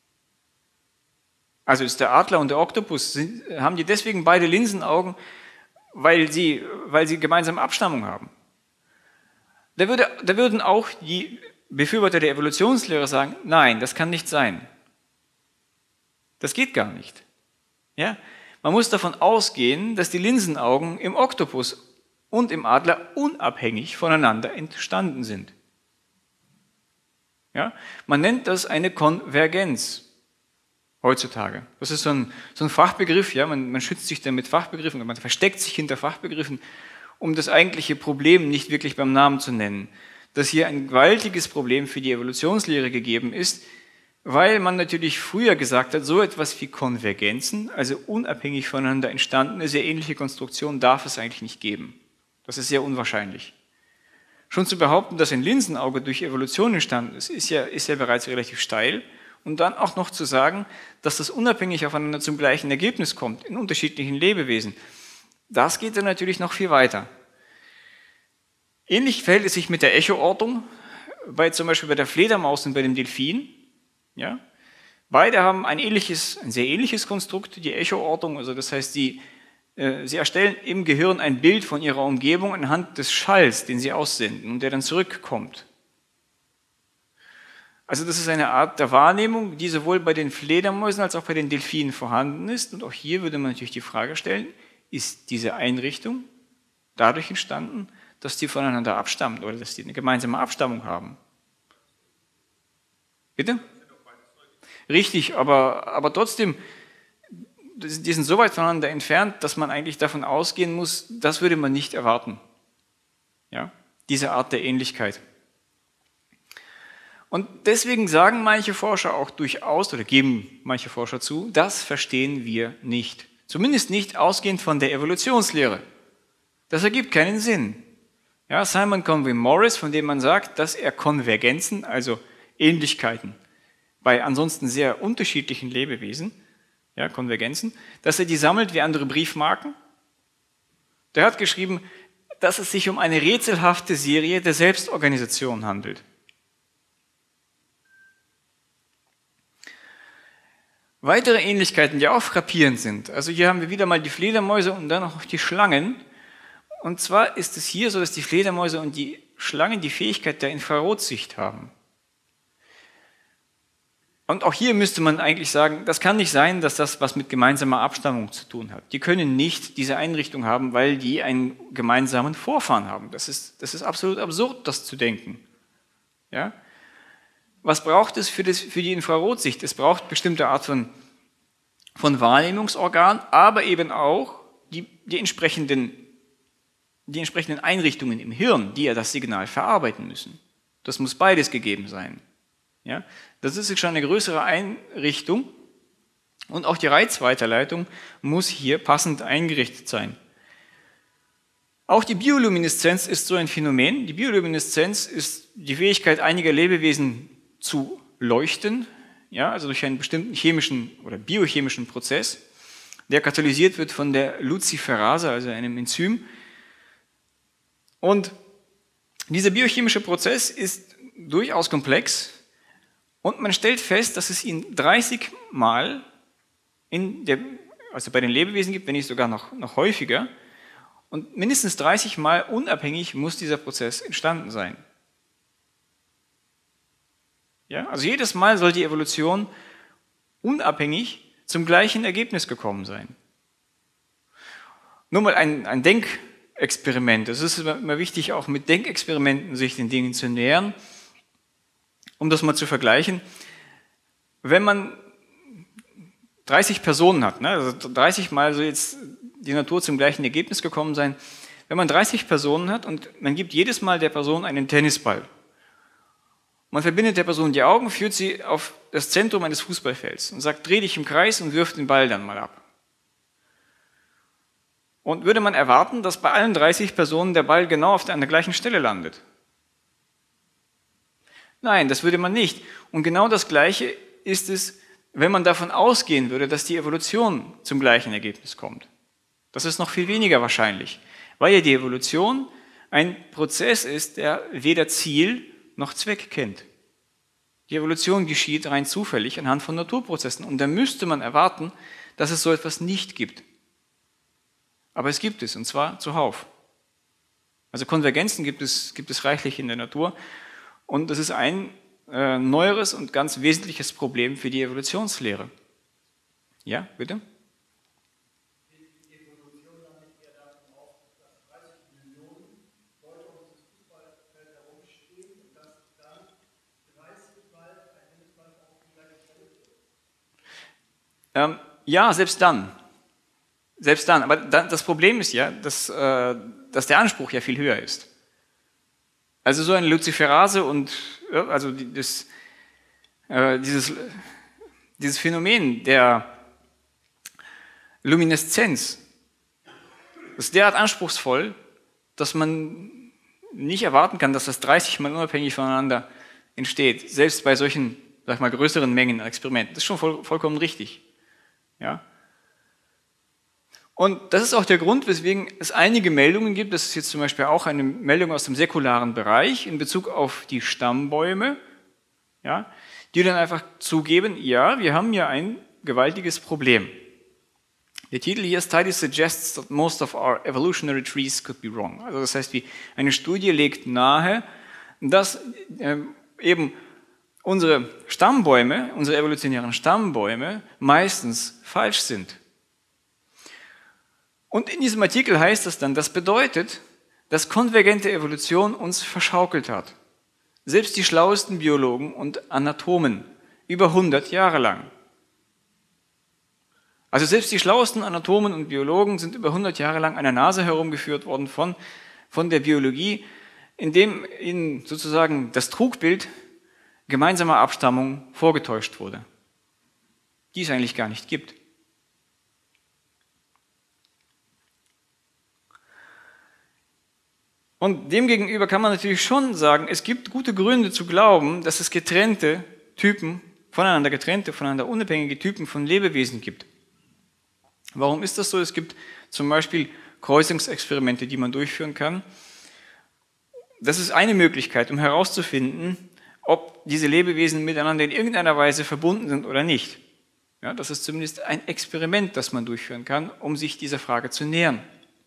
Also ist der Adler und der Oktopus, sind, haben die deswegen beide Linsenaugen, weil sie, weil sie gemeinsame Abstammung haben? Da, würde, da würden auch die Befürworter der Evolutionslehre sagen, nein, das kann nicht sein. Das geht gar nicht. Ja? Man muss davon ausgehen, dass die Linsenaugen im Oktopus und im Adler unabhängig voneinander entstanden sind. Ja? Man nennt das eine Konvergenz heutzutage. Das ist so ein, so ein Fachbegriff, ja? man, man schützt sich dann mit Fachbegriffen, man versteckt sich hinter Fachbegriffen, um das eigentliche Problem nicht wirklich beim Namen zu nennen. Dass hier ein gewaltiges Problem für die Evolutionslehre gegeben ist, weil man natürlich früher gesagt hat, so etwas wie Konvergenzen, also unabhängig voneinander entstandene, sehr ähnliche Konstruktionen darf es eigentlich nicht geben. Das ist sehr unwahrscheinlich. Schon zu behaupten, dass ein Linsenauge durch Evolution entstanden ist, ist ja, ist ja bereits relativ steil. Und dann auch noch zu sagen, dass das unabhängig aufeinander zum gleichen Ergebnis kommt, in unterschiedlichen Lebewesen, das geht dann natürlich noch viel weiter. Ähnlich verhält es sich mit der Echoortung, bei zum Beispiel bei der Fledermaus und bei dem Delfin. Ja? Beide haben ein ähnliches, ein sehr ähnliches Konstrukt, die Echoortung, also das heißt, die, äh, sie erstellen im Gehirn ein Bild von ihrer Umgebung anhand des Schalls, den sie aussenden und der dann zurückkommt. Also das ist eine Art der Wahrnehmung, die sowohl bei den Fledermäusen als auch bei den Delfinen vorhanden ist. Und auch hier würde man natürlich die Frage stellen, ist diese Einrichtung dadurch entstanden, dass die voneinander abstammen oder dass die eine gemeinsame Abstammung haben? Bitte? Richtig, aber, aber trotzdem, die sind so weit voneinander entfernt, dass man eigentlich davon ausgehen muss, das würde man nicht erwarten. Ja? Diese Art der Ähnlichkeit. Und deswegen sagen manche Forscher auch durchaus, oder geben manche Forscher zu, das verstehen wir nicht. Zumindest nicht ausgehend von der Evolutionslehre. Das ergibt keinen Sinn. Ja, Simon Conway Morris, von dem man sagt, dass er Konvergenzen, also Ähnlichkeiten bei ansonsten sehr unterschiedlichen Lebewesen, ja, Konvergenzen, dass er die sammelt wie andere Briefmarken. Der hat geschrieben, dass es sich um eine rätselhafte Serie der Selbstorganisation handelt. Weitere Ähnlichkeiten, die auch frappierend sind. Also hier haben wir wieder mal die Fledermäuse und dann noch die Schlangen. Und zwar ist es hier so, dass die Fledermäuse und die Schlangen die Fähigkeit der Infrarotsicht haben. Und auch hier müsste man eigentlich sagen, das kann nicht sein, dass das was mit gemeinsamer Abstammung zu tun hat. Die können nicht diese Einrichtung haben, weil die einen gemeinsamen Vorfahren haben. Das ist, das ist absolut absurd, das zu denken. Ja? Was braucht es für, das, für die Infrarotsicht? Es braucht bestimmte Art von, von Wahrnehmungsorgan, aber eben auch die, die, entsprechenden, die entsprechenden Einrichtungen im Hirn, die ja das Signal verarbeiten müssen. Das muss beides gegeben sein. Ja? Das ist schon eine größere Einrichtung und auch die Reizweiterleitung muss hier passend eingerichtet sein. Auch die Biolumineszenz ist so ein Phänomen. Die Biolumineszenz ist die Fähigkeit einiger Lebewesen zu leuchten, ja, also durch einen bestimmten chemischen oder biochemischen Prozess, der katalysiert wird von der Luciferase, also einem Enzym. Und dieser biochemische Prozess ist durchaus komplex und man stellt fest, dass es ihn dreißig Mal in der, also bei den Lebewesen gibt, wenn nicht sogar noch, noch häufiger, und mindestens dreißig Mal unabhängig muss dieser Prozess entstanden sein. Ja, also jedes Mal soll die Evolution unabhängig zum gleichen Ergebnis gekommen sein. Nur mal ein, ein Denkexperiment. Es ist immer wichtig, auch mit Denkexperimenten sich den Dingen zu nähern. Um das mal zu vergleichen, wenn man dreißig Personen hat, ne, also dreißig Mal soll jetzt die Natur zum gleichen Ergebnis gekommen sein, wenn man dreißig Personen hat und man gibt jedes Mal der Person einen Tennisball, man verbindet der Person die Augen, führt sie auf das Zentrum eines Fußballfelds und sagt, dreh dich im Kreis und wirf den Ball dann mal ab. Und würde man erwarten, dass bei allen dreißig Personen der Ball genau auf der, an der gleichen Stelle landet? Nein, das würde man nicht. Und genau das Gleiche ist es, wenn man davon ausgehen würde, dass die Evolution zum gleichen Ergebnis kommt. Das ist noch viel weniger wahrscheinlich, weil ja die Evolution ein Prozess ist, der weder Ziel noch Zweck kennt. Die Evolution geschieht rein zufällig anhand von Naturprozessen. Und da müsste man erwarten, dass es so etwas nicht gibt. Aber es gibt es, und zwar zuhauf. Also Konvergenzen gibt es, gibt es reichlich in der Natur. Und das ist ein äh, neueres und ganz wesentliches Problem für die Evolutionslehre. Ja, bitte? Die Evolution damit eher davon aus, dass dreißig Millionen Leute um das Fußballfeld herumstehen und dass dann dreißig Mal ein Tennisball auf die gleiche Stelle wird. Ähm, ja, selbst dann. Selbst dann. Aber dann, das Problem ist ja, dass, äh, dass der Anspruch ja viel höher ist. Also so eine Luciferase und also das, äh, dieses, dieses Phänomen der Lumineszenz ist derart anspruchsvoll, dass man nicht erwarten kann, dass das dreißig Mal unabhängig voneinander entsteht, selbst bei solchen, sag ich mal, größeren Mengen an Experimenten. Das ist schon voll, vollkommen richtig. Ja? Und das ist auch der Grund, weswegen es einige Meldungen gibt, das ist jetzt zum Beispiel auch eine Meldung aus dem säkularen Bereich in Bezug auf die Stammbäume, ja, die dann einfach zugeben, ja, wir haben hier ein gewaltiges Problem. Der Titel hier, Study suggests that most of our evolutionary trees could be wrong. Also das heißt, wie eine Studie legt nahe, dass äh, eben unsere Stammbäume, unsere evolutionären Stammbäume meistens falsch sind. Und in diesem Artikel heißt es dann, das bedeutet, dass konvergente Evolution uns verschaukelt hat. Selbst die schlauesten Biologen und Anatomen, über hundert Jahre lang. Also selbst die schlauesten Anatomen und Biologen sind über hundert Jahre lang an der Nase herumgeführt worden von, von der Biologie, indem ihnen sozusagen das Trugbild gemeinsamer Abstammung vorgetäuscht wurde, die es eigentlich gar nicht gibt. Und demgegenüber kann man natürlich schon sagen, es gibt gute Gründe zu glauben, dass es getrennte Typen, voneinander getrennte, voneinander unabhängige Typen von Lebewesen gibt. Warum ist das so? Es gibt zum Beispiel Kreuzungsexperimente, die man durchführen kann. Das ist eine Möglichkeit, um herauszufinden, ob diese Lebewesen miteinander in irgendeiner Weise verbunden sind oder nicht. Ja, das ist zumindest ein Experiment, das man durchführen kann, um sich dieser Frage zu nähern.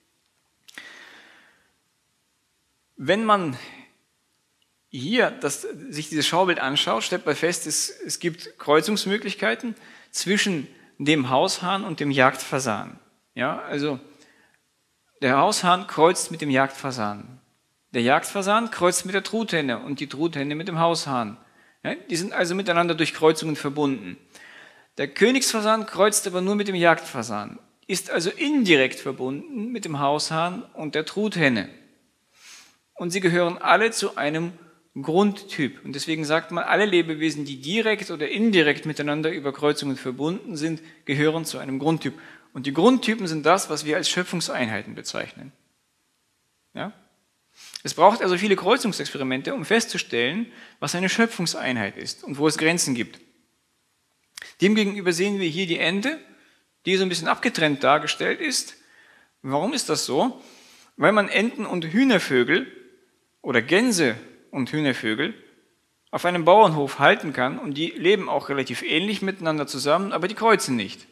Wenn man hier das, sich dieses Schaubild anschaut, stellt man fest, es, es gibt Kreuzungsmöglichkeiten zwischen dem Haushahn und dem Jagdfasan. Ja, also der Haushahn kreuzt mit dem Jagdfasan. Der Jagdfasan kreuzt mit der Truthenne und die Truthenne mit dem Haushahn. Ja, die sind also miteinander durch Kreuzungen verbunden. Der Königsfasan kreuzt aber nur mit dem Jagdfasan, ist also indirekt verbunden mit dem Haushahn und der Truthenne. Und sie gehören alle zu einem Grundtyp. Und deswegen sagt man, alle Lebewesen, die direkt oder indirekt miteinander über Kreuzungen verbunden sind, gehören zu einem Grundtyp. Und die Grundtypen sind das, was wir als Schöpfungseinheiten bezeichnen. Ja? Es braucht also viele Kreuzungsexperimente, um festzustellen, was eine Schöpfungseinheit ist und wo es Grenzen gibt. Demgegenüber sehen wir hier die Ente, die so ein bisschen abgetrennt dargestellt ist. Warum ist das so? Weil man Enten und Hühnervögel oder Gänse und Hühnervögel auf einem Bauernhof halten kann und die leben auch relativ ähnlich miteinander zusammen, aber die kreuzen nicht.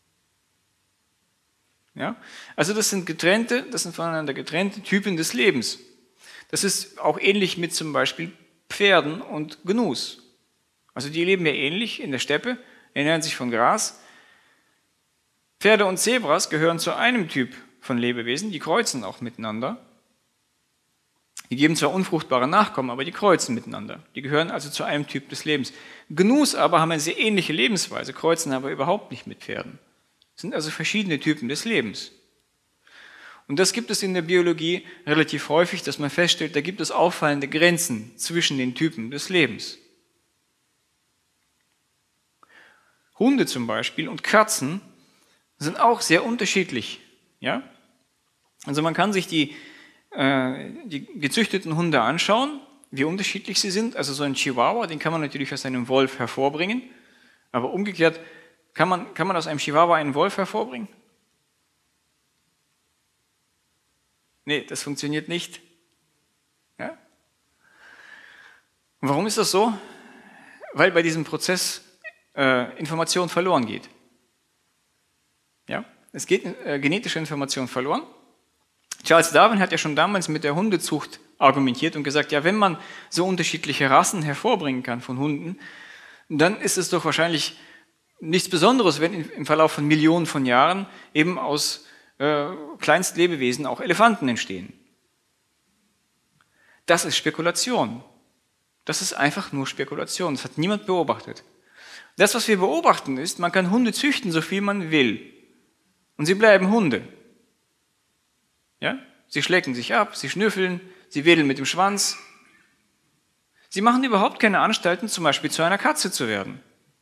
Ja? Also das sind getrennte, das sind voneinander getrennte Typen des Lebens. Das ist auch ähnlich mit zum Beispiel Pferden und Gnus. Also die leben ja ähnlich in der Steppe, ernähren sich von Gras. Pferde und Zebras gehören zu einem Typ von Lebewesen, die kreuzen auch miteinander. Die geben zwar unfruchtbare Nachkommen, aber die kreuzen miteinander. Die gehören also zu einem Typ des Lebens. Gnus aber haben eine sehr ähnliche Lebensweise, kreuzen aber überhaupt nicht mit Pferden. Das sind also verschiedene Typen des Lebens. Und das gibt es in der Biologie relativ häufig, dass man feststellt, da gibt es auffallende Grenzen zwischen den Typen des Lebens. Hunde zum Beispiel und Katzen sind auch sehr unterschiedlich. Ja? Also man kann sich die, äh, die gezüchteten Hunde anschauen, wie unterschiedlich sie sind. Also so ein Chihuahua, den kann man natürlich aus einem Wolf hervorbringen, aber umgekehrt, kann man, kann man aus einem Chihuahua einen Wolf hervorbringen? Nee, das funktioniert nicht. Ja? Und warum ist das so? Weil bei diesem Prozess äh, Information verloren geht. Ja? Es geht äh, genetische Information verloren. Charles Darwin hat ja schon damals mit der Hundezucht argumentiert und gesagt, ja, wenn man so unterschiedliche Rassen hervorbringen kann von Hunden, dann ist es doch wahrscheinlich nichts Besonderes, wenn im Verlauf von Millionen von Jahren eben aus äh, Kleinstlebewesen auch Elefanten entstehen. Das ist Spekulation. Das ist einfach nur Spekulation. Das hat niemand beobachtet. Das, was wir beobachten, ist, man kann Hunde züchten, so viel man will. Und sie bleiben Hunde. Ja? Sie schlecken sich ab, sie schnüffeln, sie wedeln mit dem Schwanz. Sie machen überhaupt keine Anstalten, zum Beispiel zu einer Katze zu werden.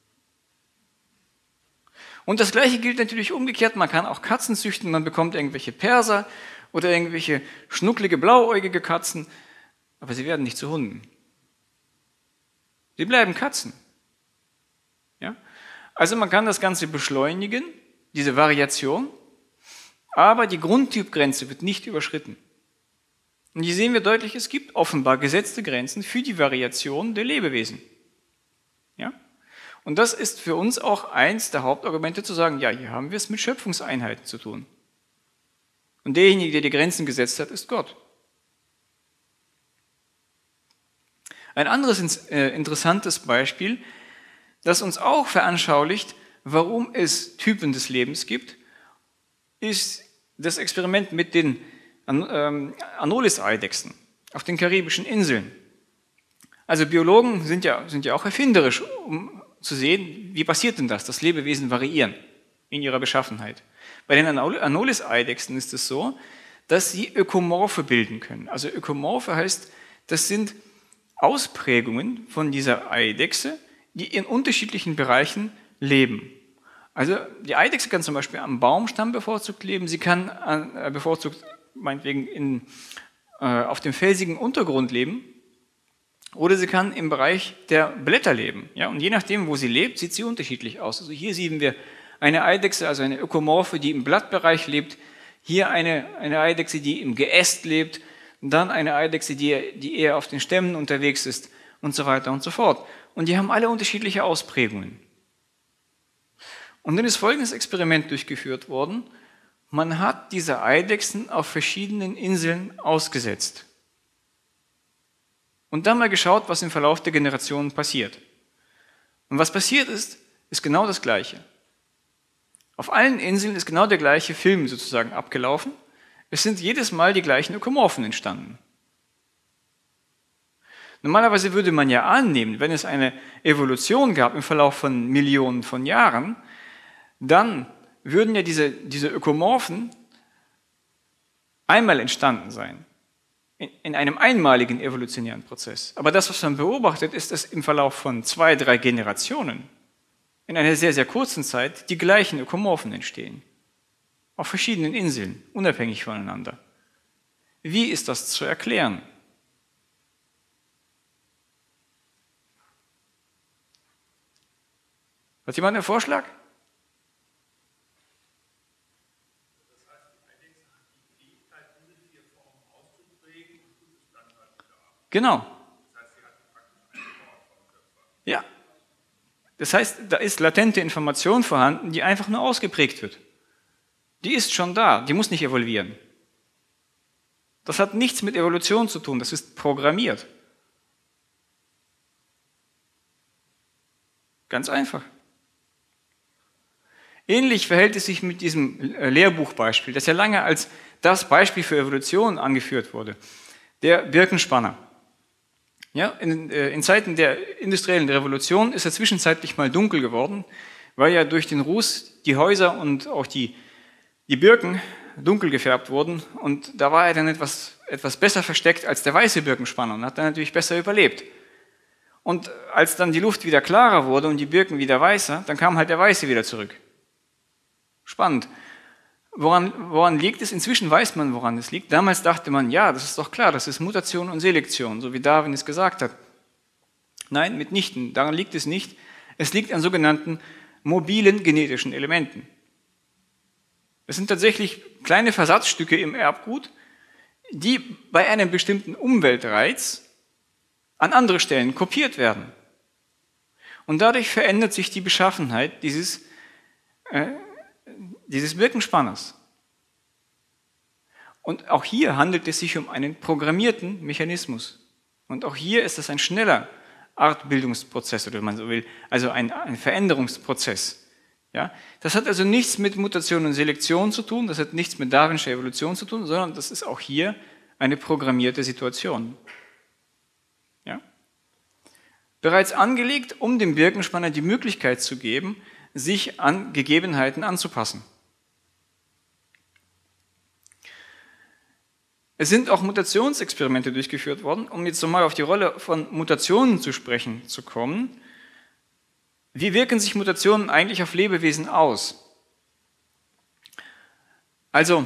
Und das Gleiche gilt natürlich umgekehrt, man kann auch Katzen züchten, man bekommt irgendwelche Perser oder irgendwelche schnucklige, blauäugige Katzen, aber sie werden nicht zu Hunden. Sie bleiben Katzen. Ja? Also man kann das Ganze beschleunigen, diese Variation, aber die Grundtypgrenze wird nicht überschritten. Und hier sehen wir deutlich, es gibt offenbar gesetzte Grenzen für die Variation der Lebewesen. Ja? Und das ist für uns auch eins der Hauptargumente zu sagen, ja, hier haben wir es mit Schöpfungseinheiten zu tun. Und derjenige, der die Grenzen gesetzt hat, ist Gott. Ein anderes äh, interessantes Beispiel, das uns auch veranschaulicht, warum es Typen des Lebens gibt, ist das Experiment mit den ähm, Anolis-Eidechsen auf den karibischen Inseln. Also Biologen sind ja, sind ja auch erfinderisch, um zu sehen, wie passiert denn das, dass Lebewesen variieren in ihrer Beschaffenheit. Bei den Anolis-Eidechsen ist es so, dass sie Ökomorphe bilden können. Also Ökomorphe heißt, das sind Ausprägungen von dieser Eidechse, die in unterschiedlichen Bereichen leben. Also die Eidechse kann zum Beispiel am Baumstamm bevorzugt leben, sie kann äh, bevorzugt meinetwegen in, äh, auf dem felsigen Untergrund leben oder sie kann im Bereich der Blätter leben. Ja? Und je nachdem, wo sie lebt, sieht sie unterschiedlich aus. Also hier sehen wir eine Eidechse, also eine Ökomorphe, die im Blattbereich lebt. Hier eine, eine Eidechse, die im Geäst lebt. Und dann eine Eidechse, die, die eher auf den Stämmen unterwegs ist und so weiter und so fort. Und die haben alle unterschiedliche Ausprägungen. Und dann ist folgendes Experiment durchgeführt worden. Man hat diese Eidechsen auf verschiedenen Inseln ausgesetzt. Und dann mal geschaut, was im Verlauf der Generationen passiert. Und was passiert ist, ist genau das Gleiche. Auf allen Inseln ist genau der gleiche Film sozusagen abgelaufen. Es sind jedes Mal die gleichen Ökomorphen entstanden. Normalerweise würde man ja annehmen, wenn es eine Evolution gab im Verlauf von Millionen von Jahren, dann würden ja diese, diese Ökomorphen einmal entstanden sein. In einem einmaligen evolutionären Prozess. Aber das, was man beobachtet, ist, dass im Verlauf von zwei, drei Generationen in einer sehr, sehr kurzen Zeit die gleichen Ökomorphen entstehen. Auf verschiedenen Inseln, unabhängig voneinander. Wie ist das zu erklären? Hat jemand einen Vorschlag? Genau. Ja. Das heißt, da ist latente Information vorhanden, die einfach nur ausgeprägt wird. Die ist schon da, die muss nicht evolvieren. Das hat nichts mit Evolution zu tun, das ist programmiert. Ganz einfach. Ähnlich verhält es sich mit diesem Lehrbuchbeispiel, das ja lange als das Beispiel für Evolution angeführt wurde. Der Birkenspanner. Ja, in, äh, in Zeiten der industriellen Revolution ist er zwischenzeitlich mal dunkel geworden, weil ja durch den Ruß die Häuser und auch die, die Birken dunkel gefärbt wurden. Und da war er dann etwas, etwas besser versteckt als der weiße Birkenspanner und hat dann natürlich besser überlebt. Und als dann die Luft wieder klarer wurde und die Birken wieder weißer, dann kam halt der Weiße wieder zurück. Spannend. Woran, woran liegt es? Inzwischen weiß man, woran es liegt. Damals dachte man, ja, das ist doch klar, das ist Mutation und Selektion, so wie Darwin es gesagt hat. Nein, mitnichten. Daran liegt es nicht. Es liegt an sogenannten mobilen genetischen Elementen. Es sind tatsächlich kleine Versatzstücke im Erbgut, die bei einem bestimmten Umweltreiz an andere Stellen kopiert werden. Und dadurch verändert sich die Beschaffenheit dieses äh, dieses Birkenspanners. Und auch hier handelt es sich um einen programmierten Mechanismus. Und auch hier ist es ein schneller Artbildungsprozess, oder wenn man so will, also ein, ein Veränderungsprozess. Ja? Das hat also nichts mit Mutation und Selektion zu tun, das hat nichts mit darwinscher Evolution zu tun, sondern das ist auch hier eine programmierte Situation. Ja? Bereits angelegt, um dem Birkenspanner die Möglichkeit zu geben, sich an Gegebenheiten anzupassen. Es sind auch Mutationsexperimente durchgeführt worden, um jetzt nochmal auf die Rolle von Mutationen zu sprechen zu kommen. Wie wirken sich Mutationen eigentlich auf Lebewesen aus? Also,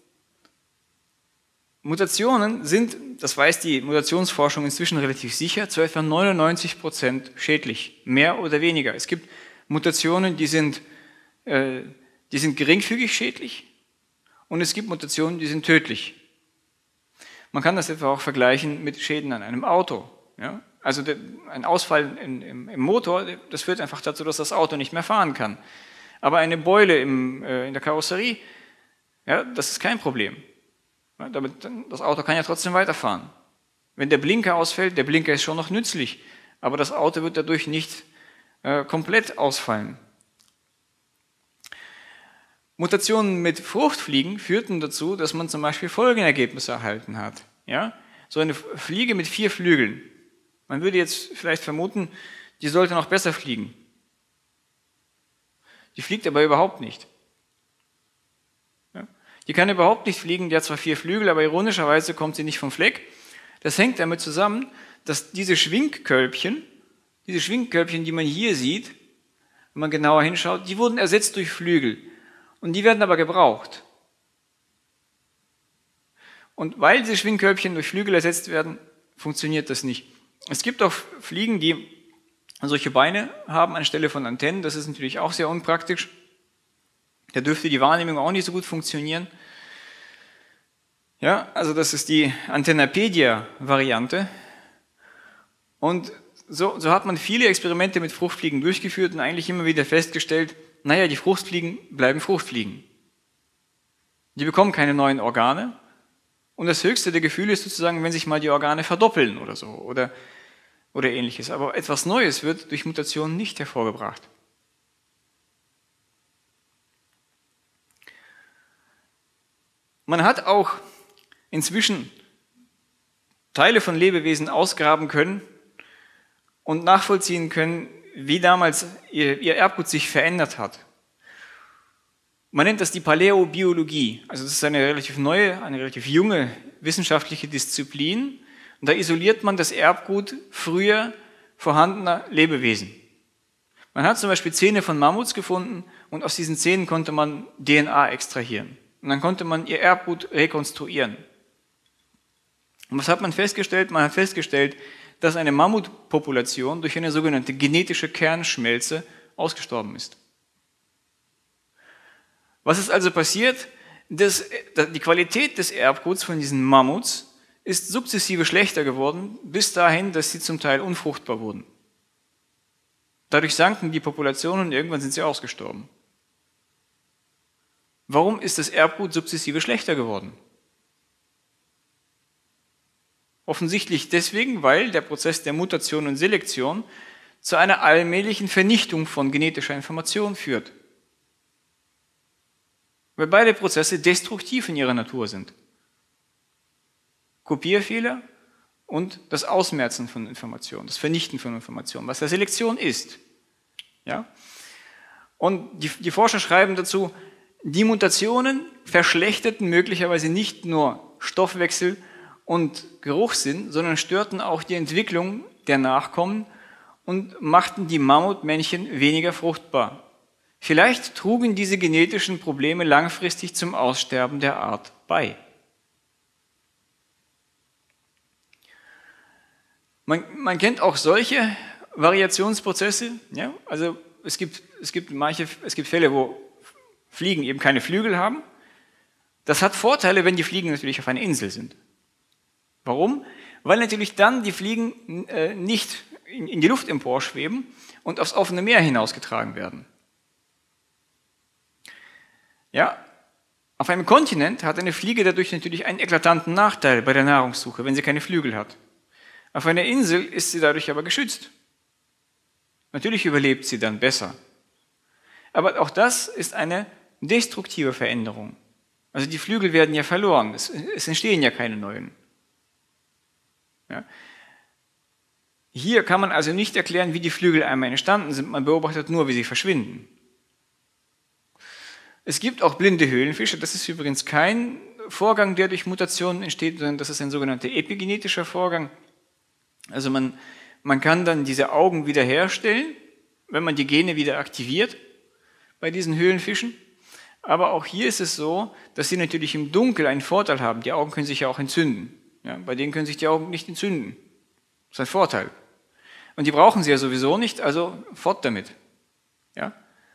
Mutationen sind, das weiß die Mutationsforschung inzwischen relativ sicher, zu etwa neunundneunzig Prozent schädlich, mehr oder weniger. Es gibt Mutationen, die sind, äh, die sind geringfügig schädlich und es gibt Mutationen, die sind tödlich. Man kann das etwa auch vergleichen mit Schäden an einem Auto. Ja? Also der, ein Ausfall in, im, im Motor, das führt einfach dazu, dass das Auto nicht mehr fahren kann. Aber eine Beule im, äh, in der Karosserie, ja, das ist kein Problem. Ja, damit, das Auto kann ja trotzdem weiterfahren. Wenn der Blinker ausfällt, der Blinker ist schon noch nützlich, aber das Auto wird dadurch nicht äh, komplett ausfallen. Mutationen mit Fruchtfliegen führten dazu, dass man zum Beispiel Folgenergebnisse erhalten hat. Ja? So eine Fliege mit vier Flügeln. Man würde jetzt vielleicht vermuten, die sollte noch besser fliegen. Die fliegt aber überhaupt nicht. Ja? Die kann überhaupt nicht fliegen, die hat zwar vier Flügel, aber ironischerweise kommt sie nicht vom Fleck. Das hängt damit zusammen, dass diese Schwingkölbchen, diese Schwingkölbchen, die man hier sieht, wenn man genauer hinschaut, die wurden ersetzt durch Flügel. Und die werden aber gebraucht. Und weil diese Schwingkörbchen durch Flügel ersetzt werden, funktioniert das nicht. Es gibt auch Fliegen, die solche Beine haben anstelle von Antennen. Das ist natürlich auch sehr unpraktisch. Da dürfte die Wahrnehmung auch nicht so gut funktionieren. Ja, also das ist die Antennapedia-Variante. Und so, so hat man viele Experimente mit Fruchtfliegen durchgeführt und eigentlich immer wieder festgestellt, naja, die Fruchtfliegen bleiben Fruchtfliegen. Die bekommen keine neuen Organe. Und das höchste der Gefühle ist sozusagen, wenn sich mal die Organe verdoppeln oder so oder, oder ähnliches. Aber etwas Neues wird durch Mutationen nicht hervorgebracht. Man hat auch inzwischen Teile von Lebewesen ausgraben können und nachvollziehen können, wie damals ihr, ihr Erbgut sich verändert hat. Man nennt das die Paläobiologie. Also das ist eine relativ neue, eine relativ junge wissenschaftliche Disziplin. Und da isoliert man das Erbgut früher vorhandener Lebewesen. Man hat zum Beispiel Zähne von Mammuts gefunden und aus diesen Zähnen konnte man D N A extrahieren. Und dann konnte man ihr Erbgut rekonstruieren. Und was hat man festgestellt? Man hat festgestellt, dass eine Mammutpopulation durch eine sogenannte genetische Kernschmelze ausgestorben ist. Was ist also passiert? Das, die Qualität des Erbguts von diesen Mammuts ist sukzessive schlechter geworden, bis dahin, dass sie zum Teil unfruchtbar wurden. Dadurch sanken die Populationen und irgendwann sind sie ausgestorben. Warum ist das Erbgut sukzessive schlechter geworden? Offensichtlich deswegen, weil der Prozess der Mutation und Selektion zu einer allmählichen Vernichtung von genetischer Information führt. Weil beide Prozesse destruktiv in ihrer Natur sind. Kopierfehler und das Ausmerzen von Informationen, das Vernichten von Informationen, was ja Selektion ist. Ja? Und die, die Forscher schreiben dazu, die Mutationen verschlechterten möglicherweise nicht nur Stoffwechsel und Geruchssinn, sondern störten auch die Entwicklung der Nachkommen und machten die Mammutmännchen weniger fruchtbar. Vielleicht trugen diese genetischen Probleme langfristig zum Aussterben der Art bei. Man, man kennt auch solche Variationsprozesse. Ja? Also es gibt, es gibt manche, es gibt Fälle, wo Fliegen eben keine Flügel haben. Das hat Vorteile, wenn die Fliegen natürlich auf einer Insel sind. Warum? Weil natürlich dann die Fliegen äh, nicht in, in die Luft emporschweben und aufs offene Meer hinausgetragen werden. Ja, auf einem Kontinent hat eine Fliege dadurch natürlich einen eklatanten Nachteil bei der Nahrungssuche, wenn sie keine Flügel hat. Auf einer Insel ist sie dadurch aber geschützt. Natürlich überlebt sie dann besser. Aber auch das ist eine destruktive Veränderung. Also die Flügel werden ja verloren, es, es entstehen ja keine neuen. Ja. Hier kann man also nicht erklären, wie die Flügel einmal entstanden sind, man beobachtet nur, wie sie verschwinden. Es gibt auch blinde Höhlenfische, das ist übrigens kein Vorgang, der durch Mutationen entsteht, sondern das ist ein sogenannter epigenetischer Vorgang. Also man, man kann dann diese Augen wiederherstellen, wenn man die Gene wieder aktiviert bei diesen Höhlenfischen. Aber auch hier ist es so, dass sie natürlich im Dunkeln einen Vorteil haben. Die Augen können sich ja auch entzünden. Ja, bei denen können sich die Augen nicht entzünden. Das ist ein Vorteil. Und die brauchen sie ja sowieso nicht, also fort damit. Ja?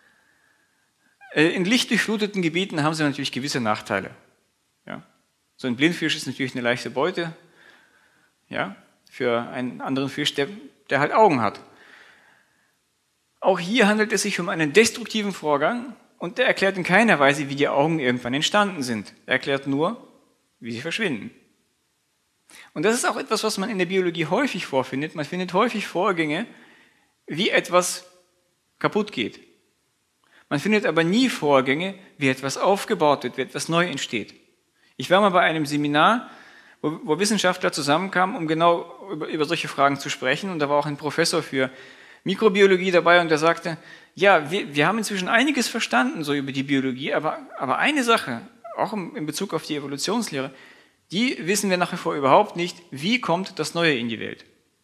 In lichtdurchfluteten Gebieten haben sie natürlich gewisse Nachteile. Ja? So ein Blindfisch ist natürlich eine leichte Beute, ja, für einen anderen Fisch, der, der halt Augen hat. Auch hier handelt es sich um einen destruktiven Vorgang und der erklärt in keiner Weise, wie die Augen irgendwann entstanden sind. Er erklärt nur, wie sie verschwinden. Und das ist auch etwas, was man in der Biologie häufig vorfindet. Man findet häufig Vorgänge, wie etwas kaputt geht. Man findet aber nie Vorgänge, wie etwas aufgebaut wird, wie etwas neu entsteht. Ich war mal bei einem Seminar, wo, wo Wissenschaftler zusammenkamen, um genau über, über solche Fragen zu sprechen. Und da war auch ein Professor für Mikrobiologie dabei und der sagte, ja, wir, wir haben inzwischen einiges verstanden so über die Biologie, aber, aber eine Sache, auch in Bezug auf die Evolutionslehre, die wissen wir nach wie vor überhaupt nicht, wie kommt das Neue in die Welt?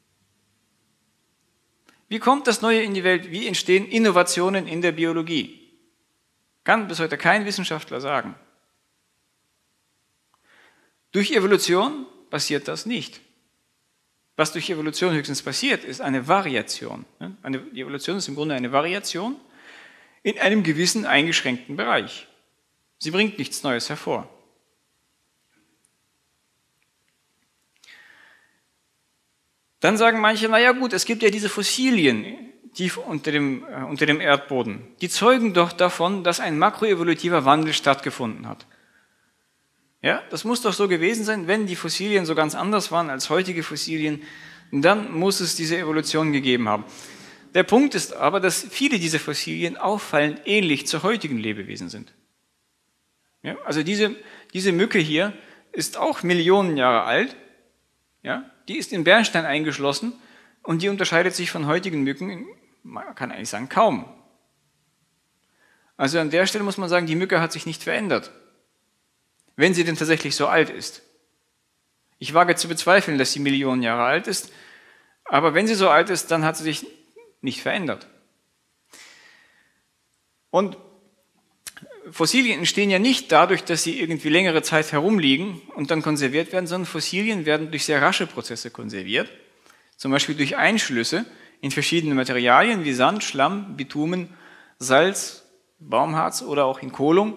Wie kommt das Neue in die Welt? Wie entstehen Innovationen in der Biologie? Kann bis heute kein Wissenschaftler sagen. Durch Evolution passiert das nicht. Was durch Evolution höchstens passiert, ist eine Variation. Eine, die Evolution ist im Grunde eine Variation in einem gewissen eingeschränkten Bereich. Sie bringt nichts Neues hervor. Dann sagen manche, naja gut, es gibt ja diese Fossilien tief unter dem, äh, unter dem Erdboden. Die zeugen doch davon, dass ein makroevolutiver Wandel stattgefunden hat. Ja, das muss doch so gewesen sein, wenn die Fossilien so ganz anders waren als heutige Fossilien, dann muss es diese Evolution gegeben haben. Der Punkt ist aber, dass viele dieser Fossilien auffallend ähnlich zu heutigen Lebewesen sind. Ja, also diese, diese Mücke hier ist auch Millionen Jahre alt, ja, die ist in Bernstein eingeschlossen und die unterscheidet sich von heutigen Mücken, man kann eigentlich sagen, kaum. Also an der Stelle muss man sagen, die Mücke hat sich nicht verändert, wenn sie denn tatsächlich so alt ist. Ich wage zu bezweifeln, dass sie Millionen Jahre alt ist, aber wenn sie so alt ist, dann hat sie sich nicht verändert. Und Fossilien entstehen ja nicht dadurch, dass sie irgendwie längere Zeit herumliegen und dann konserviert werden, sondern Fossilien werden durch sehr rasche Prozesse konserviert, zum Beispiel durch Einschlüsse in verschiedene Materialien wie Sand, Schlamm, Bitumen, Salz, Baumharz oder auch in Kohlung.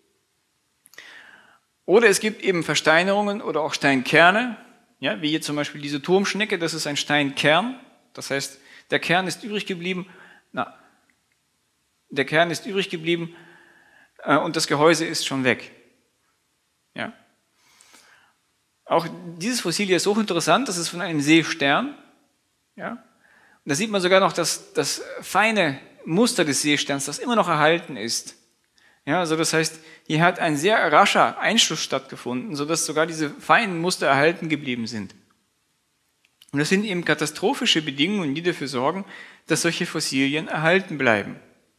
Oder es gibt eben Versteinerungen oder auch Steinkerne, ja, wie hier zum Beispiel diese Turmschnecke, das ist ein Steinkern, das heißt, der Kern ist übrig geblieben, na, der Kern ist übrig geblieben, und das Gehäuse ist schon weg. Ja. Auch dieses Fossil hier ist hochinteressant, das ist von einem Seestern. Ja. Und da sieht man sogar noch das, das feine Muster des Seesterns, das immer noch erhalten ist. Ja, also das heißt, hier hat ein sehr rascher Einschluss stattgefunden, sodass sogar diese feinen Muster erhalten geblieben sind. Und das sind eben katastrophische Bedingungen, die dafür sorgen, dass solche Fossilien erhalten bleiben.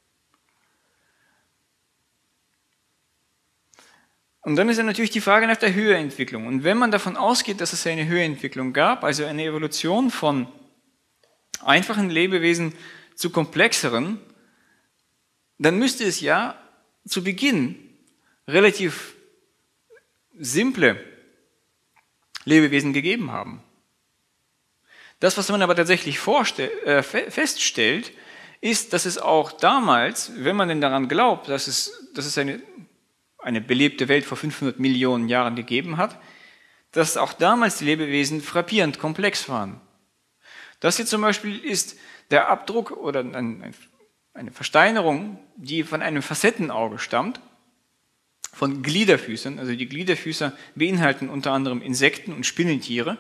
Und dann ist ja natürlich die Frage nach der Höheentwicklung. Und wenn man davon ausgeht, dass es eine Höheentwicklung gab, also eine Evolution von einfachen Lebewesen zu komplexeren, dann müsste es ja zu Beginn relativ simple Lebewesen gegeben haben. Das, was man aber tatsächlich äh, feststellt, ist, dass es auch damals, wenn man denn daran glaubt, dass es, dass es eine eine belebte Welt vor fünfhundert Millionen Jahren gegeben hat, dass auch damals die Lebewesen frappierend komplex waren. Das hier zum Beispiel ist der Abdruck oder eine Versteinerung, die von einem Facettenauge stammt, von Gliederfüßern. Also die Gliederfüßer beinhalten unter anderem Insekten und Spinnentiere.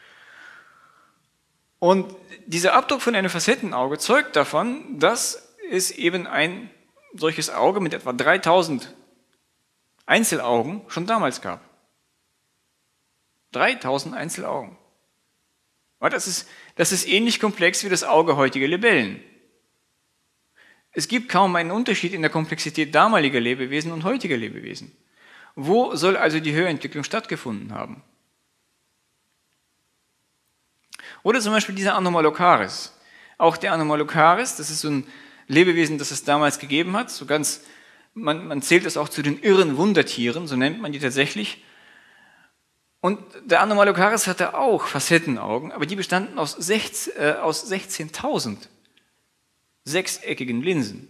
Und dieser Abdruck von einem Facettenauge zeugt davon, dass es eben ein solches Auge mit etwa dreitausend Einzelaugen schon damals gab. dreitausend Einzelaugen. Das ist, das ist ähnlich komplex wie das Auge heutiger Libellen. Es gibt kaum einen Unterschied in der Komplexität damaliger Lebewesen und heutiger Lebewesen. Wo soll also die Höherentwicklung stattgefunden haben? Oder zum Beispiel dieser Anomalocaris. Auch der Anomalocaris, das ist so ein Lebewesen, das es damals gegeben hat, so ganz Man, man zählt es auch zu den irren Wundertieren, so nennt man die tatsächlich. Und der Anomalocaris hatte auch Facettenaugen, aber die bestanden aus, äh, aus sechzehntausend sechseckigen Linsen.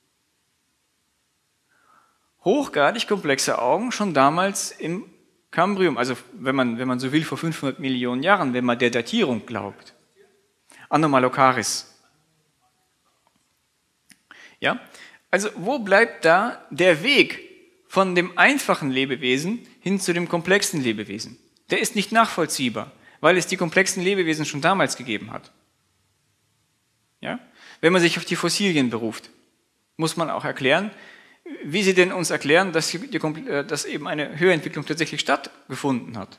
Hochgradig komplexe Augen, schon damals im Kambrium, also wenn man, wenn man so will, vor fünfhundert Millionen Jahren, wenn man der Datierung glaubt. Anomalocaris. Ja? Also wo bleibt da der Weg von dem einfachen Lebewesen hin zu dem komplexen Lebewesen? Der ist nicht nachvollziehbar, weil es die komplexen Lebewesen schon damals gegeben hat. Ja? Wenn man sich auf die Fossilien beruft, muss man auch erklären, wie sie denn uns erklären, dass, die, dass eben eine Höherentwicklung tatsächlich stattgefunden hat.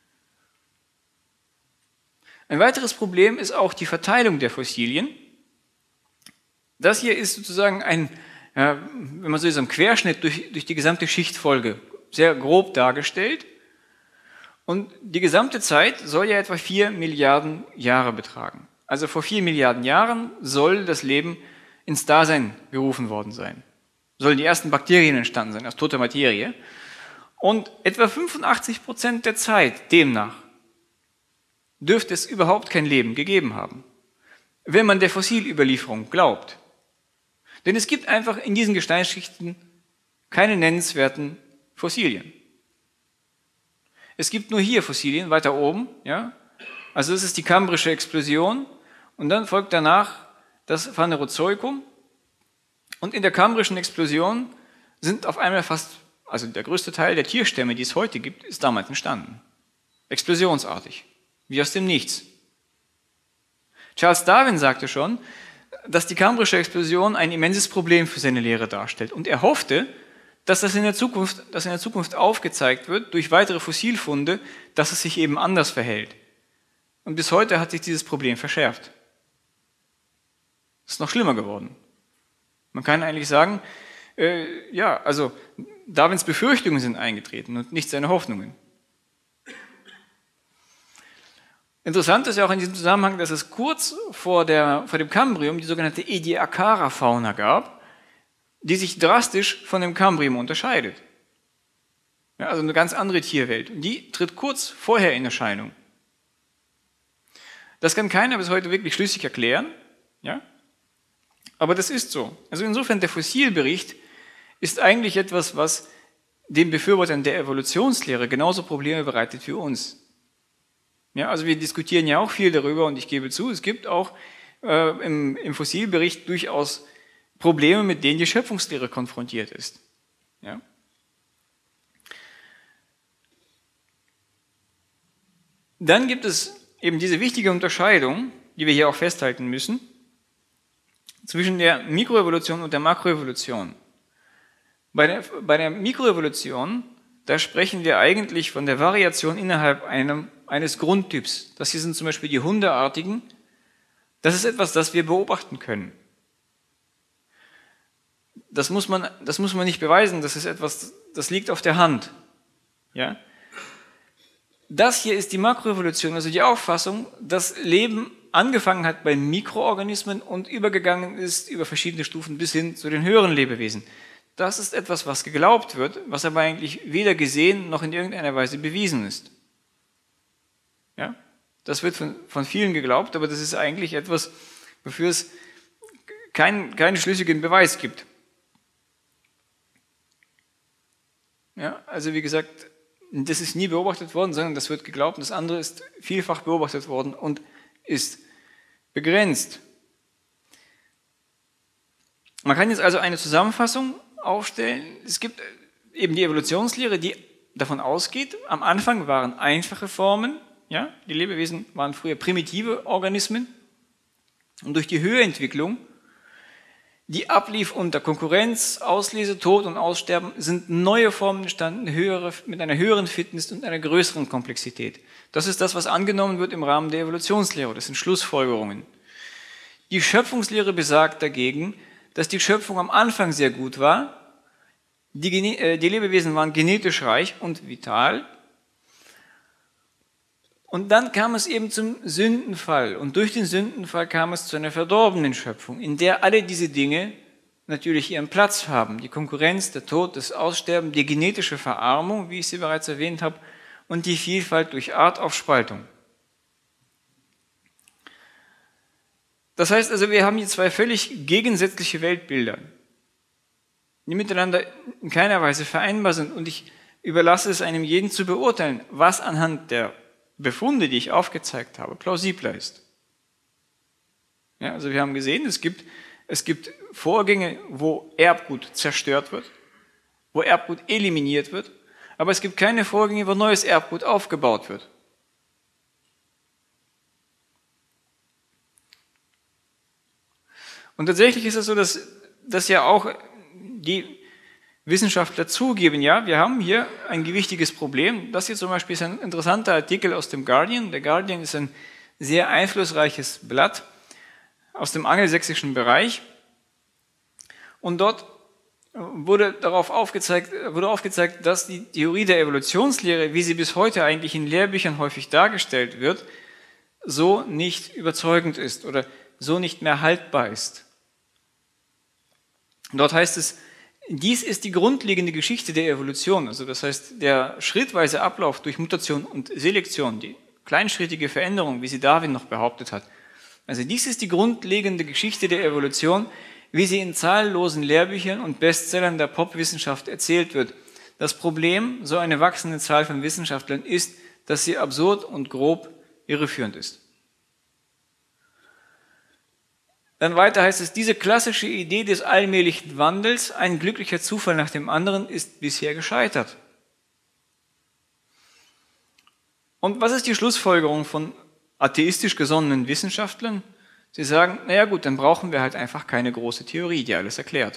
Ein weiteres Problem ist auch die Verteilung der Fossilien. Das hier ist sozusagen ein Ja, wenn man so ist, am Querschnitt durch, durch die gesamte Schichtfolge sehr grob dargestellt. Und die gesamte Zeit soll ja etwa vier Milliarden Jahre betragen. Also vor vier Milliarden Jahren soll das Leben ins Dasein gerufen worden sein. Sollen die ersten Bakterien entstanden sein, aus toter Materie. Und etwa fünfundachtzig Prozent der Zeit demnach dürfte es überhaupt kein Leben gegeben haben, wenn man der Fossilüberlieferung glaubt. Denn es gibt einfach in diesen Gesteinsschichten keine nennenswerten Fossilien. Es gibt nur hier Fossilien, weiter oben. Ja? Also das ist die kambrische Explosion und dann folgt danach das Phanerozoikum. Und in der kambrischen Explosion sind auf einmal fast, also der größte Teil der Tierstämme, die es heute gibt, ist damals entstanden. Explosionsartig, wie aus dem Nichts. Charles Darwin sagte schon, dass die kambrische Explosion ein immenses Problem für seine Lehre darstellt. Und er hoffte, dass das in der Zukunft, dass in der Zukunft aufgezeigt wird durch weitere Fossilfunde, dass es sich eben anders verhält. Und bis heute hat sich dieses Problem verschärft. Es ist noch schlimmer geworden. Man kann eigentlich sagen, äh, ja, also Darwins Befürchtungen sind eingetreten und nicht seine Hoffnungen. Interessant ist ja auch in diesem Zusammenhang, dass es kurz vor, der, vor dem Kambrium die sogenannte Ediacara-Fauna gab, die sich drastisch von dem Kambrium unterscheidet. Ja, also eine ganz andere Tierwelt. Und die tritt kurz vorher in Erscheinung. Das kann keiner bis heute wirklich schlüssig erklären, ja? Aber das ist so. Also insofern, der Fossilbericht ist eigentlich etwas, was den Befürwortern der Evolutionslehre genauso Probleme bereitet wie uns. Ja, also wir diskutieren ja auch viel darüber und ich gebe zu, es gibt auch äh, im, im Fossilbericht durchaus Probleme, mit denen die Schöpfungslehre konfrontiert ist. Ja? Dann gibt es eben diese wichtige Unterscheidung, die wir hier auch festhalten müssen, zwischen der Mikroevolution und der Makroevolution. Bei der, bei der Mikroevolution, da sprechen wir eigentlich von der Variation innerhalb einem, eines Grundtyps. Das hier sind zum Beispiel die Hundeartigen. Das ist etwas, das wir beobachten können. Das muss man, das muss man nicht beweisen, das ist etwas, das liegt auf der Hand. Ja? Das hier ist die Makroevolution, also die Auffassung, dass Leben angefangen hat bei Mikroorganismen und übergegangen ist über verschiedene Stufen bis hin zu den höheren Lebewesen. Das ist etwas, was geglaubt wird, was aber eigentlich weder gesehen noch in irgendeiner Weise bewiesen ist. Ja? Das wird von, von vielen geglaubt, aber das ist eigentlich etwas, wofür es kein, keinen schlüssigen Beweis gibt. Ja? Also wie gesagt, das ist nie beobachtet worden, sondern das wird geglaubt und das andere ist vielfach beobachtet worden und ist begrenzt. Man kann jetzt also eine Zusammenfassung aufstellen. Es gibt eben die Evolutionslehre, die davon ausgeht, am Anfang waren einfache Formen, ja, die Lebewesen waren früher primitive Organismen und durch die Höherentwicklung, die ablief unter Konkurrenz, Auslese, Tod und Aussterben, sind neue Formen entstanden, höhere, mit einer höheren Fitness und einer größeren Komplexität. Das ist das, was angenommen wird im Rahmen der Evolutionslehre. Das sind Schlussfolgerungen. Die Schöpfungslehre besagt dagegen, dass die Schöpfung am Anfang sehr gut war, die, äh, die Lebewesen waren genetisch reich und vital. Und dann kam es eben zum Sündenfall. Und durch den Sündenfall kam es zu einer verdorbenen Schöpfung, in der alle diese Dinge natürlich ihren Platz haben. Die Konkurrenz, der Tod, das Aussterben, die genetische Verarmung, wie ich sie bereits erwähnt habe, und die Vielfalt durch Artaufspaltung. Das heißt also, wir haben hier zwei völlig gegensätzliche Weltbilder, die miteinander in keiner Weise vereinbar sind. Und ich überlasse es einem jeden zu beurteilen, was anhand der Befunde, die ich aufgezeigt habe, plausibler ist. Ja, also wir haben gesehen, es gibt, es gibt Vorgänge, wo Erbgut zerstört wird, wo Erbgut eliminiert wird, aber es gibt keine Vorgänge, wo neues Erbgut aufgebaut wird. Und tatsächlich ist es so, dass, dass ja auch die Wissenschaftler zugeben, ja, wir haben hier ein gewichtiges Problem. Das hier zum Beispiel ist ein interessanter Artikel aus dem Guardian. Der Guardian ist ein sehr einflussreiches Blatt aus dem angelsächsischen Bereich. Und dort wurde darauf aufgezeigt, wurde aufgezeigt, dass die Theorie der Evolutionslehre, wie sie bis heute eigentlich in Lehrbüchern häufig dargestellt wird, so nicht überzeugend ist oder so nicht mehr haltbar ist. Dort heißt es, dies ist die grundlegende Geschichte der Evolution, also das heißt der schrittweise Ablauf durch Mutation und Selektion, die kleinschrittige Veränderung, wie sie Darwin noch behauptet hat. Also dies ist die grundlegende Geschichte der Evolution, wie sie in zahllosen Lehrbüchern und Bestsellern der Popwissenschaft erzählt wird. Das Problem, so eine wachsende Zahl von Wissenschaftlern, ist, dass sie absurd und grob irreführend ist. Dann weiter heißt es, diese klassische Idee des allmählichen Wandels, ein glücklicher Zufall nach dem anderen, ist bisher gescheitert. Und was ist die Schlussfolgerung von atheistisch gesonnenen Wissenschaftlern? Sie sagen, naja gut, dann brauchen wir halt einfach keine große Theorie, die alles erklärt.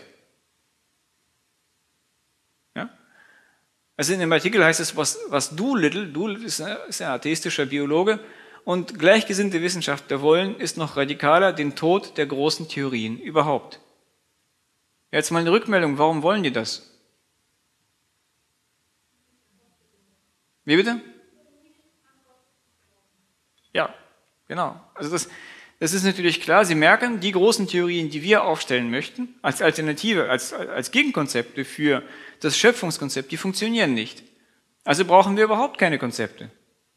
Ja? Also in dem Artikel heißt es, was, was Doolittle, Doolittle ist ein, ist ein atheistischer Biologe, und gleichgesinnte Wissenschaftler wollen, ist noch radikaler, den Tod der großen Theorien überhaupt. Jetzt mal eine Rückmeldung, warum wollen die das? Wie bitte? Ja, genau. Also das, das ist natürlich klar, Sie merken, die großen Theorien, die wir aufstellen möchten, als Alternative, als, als Gegenkonzepte für das Schöpfungskonzept, die funktionieren nicht. Also brauchen wir überhaupt keine Konzepte.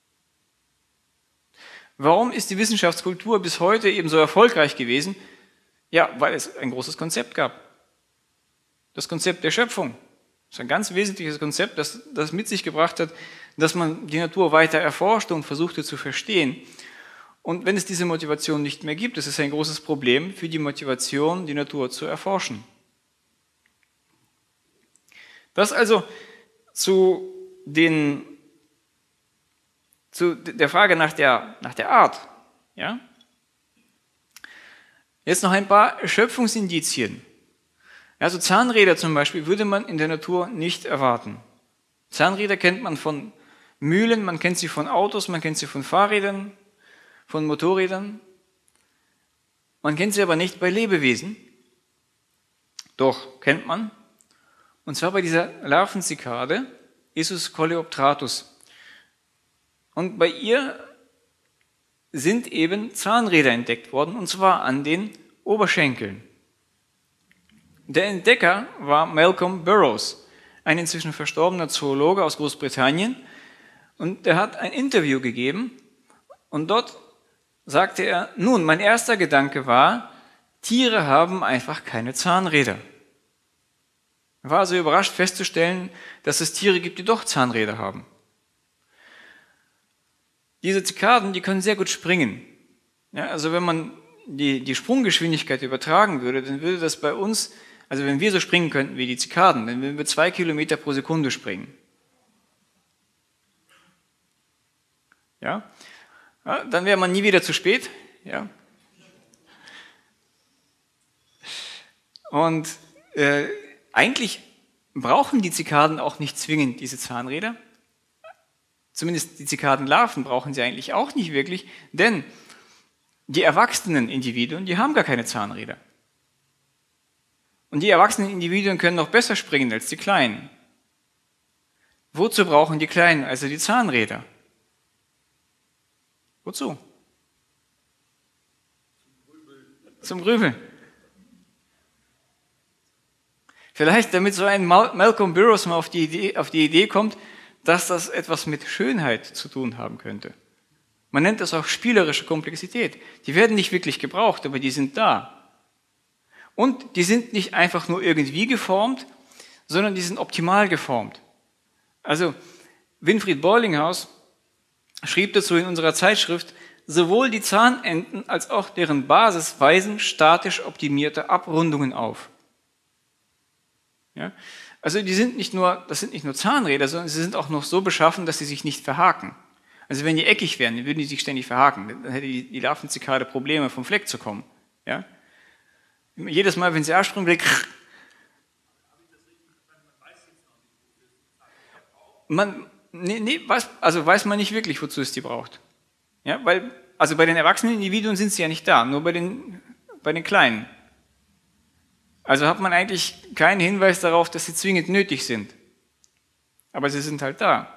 Warum ist die Wissenschaftskultur bis heute eben so erfolgreich gewesen? Ja, weil es ein großes Konzept gab. Das Konzept der Schöpfung. Das ist ein ganz wesentliches Konzept, das, das mit sich gebracht hat, dass man die Natur weiter erforschte und versuchte zu verstehen. Und wenn es diese Motivation nicht mehr gibt, ist es ein großes Problem für die Motivation, die Natur zu erforschen. Das also zu den Zu der Frage nach der, nach der Art. Ja? Jetzt noch ein paar Schöpfungsindizien. Also Zahnräder zum Beispiel würde man in der Natur nicht erwarten. Zahnräder kennt man von Mühlen, man kennt sie von Autos, man kennt sie von Fahrrädern, von Motorrädern. Man kennt sie aber nicht bei Lebewesen. Doch, kennt man. Und zwar bei dieser Larvenzikade, Esus coleoptratus. Und bei ihr sind eben Zahnräder entdeckt worden, und zwar an den Oberschenkeln. Der Entdecker war Malcolm Burrows, ein inzwischen verstorbener Zoologe aus Großbritannien. Und der hat ein Interview gegeben und dort sagte er, nun, mein erster Gedanke war, Tiere haben einfach keine Zahnräder. Er war also überrascht festzustellen, dass es Tiere gibt, die doch Zahnräder haben. Diese Zikaden, die können sehr gut springen. Ja, also wenn man die, die Sprunggeschwindigkeit übertragen würde, dann würde das bei uns, also wenn wir so springen könnten wie die Zikaden, dann würden wir zwei Kilometer pro Sekunde springen. Ja? Ja, dann wäre man nie wieder zu spät. Ja? Und äh, eigentlich brauchen die Zikaden auch nicht zwingend diese Zahnräder. Zumindest die Zikadenlarven brauchen sie eigentlich auch nicht wirklich, denn die erwachsenen Individuen, die haben gar keine Zahnräder. Und die erwachsenen Individuen können noch besser springen als die Kleinen. Wozu brauchen die Kleinen also die Zahnräder? Wozu? Zum Grübeln. Vielleicht damit so ein Malcolm Burrows mal auf die Idee, auf die Idee kommt, dass das etwas mit Schönheit zu tun haben könnte. Man nennt das auch spielerische Komplexität. Die werden nicht wirklich gebraucht, aber die sind da. Und die sind nicht einfach nur irgendwie geformt, sondern die sind optimal geformt. Also Winfried Bollinghaus schrieb dazu in unserer Zeitschrift, sowohl die Zahnenden als auch deren Basis weisen statisch optimierte Abrundungen auf. Ja? Also die sind nicht nur, das sind nicht nur Zahnräder, sondern sie sind auch noch so beschaffen, dass sie sich nicht verhaken. Also wenn die eckig wären, dann würden die sich ständig verhaken. Dann hätte die, die Larvenzikade Probleme, vom Fleck zu kommen. Ja? Jedes Mal, wenn sie abspringen, man, nee, nee, weiß, also weiß man nicht wirklich, wozu es die braucht. Ja? Weil, also bei den erwachsenen Individuen sind sie ja nicht da, nur bei den, bei den Kleinen. Also hat man eigentlich keinen Hinweis darauf, dass sie zwingend nötig sind. Aber sie sind halt da.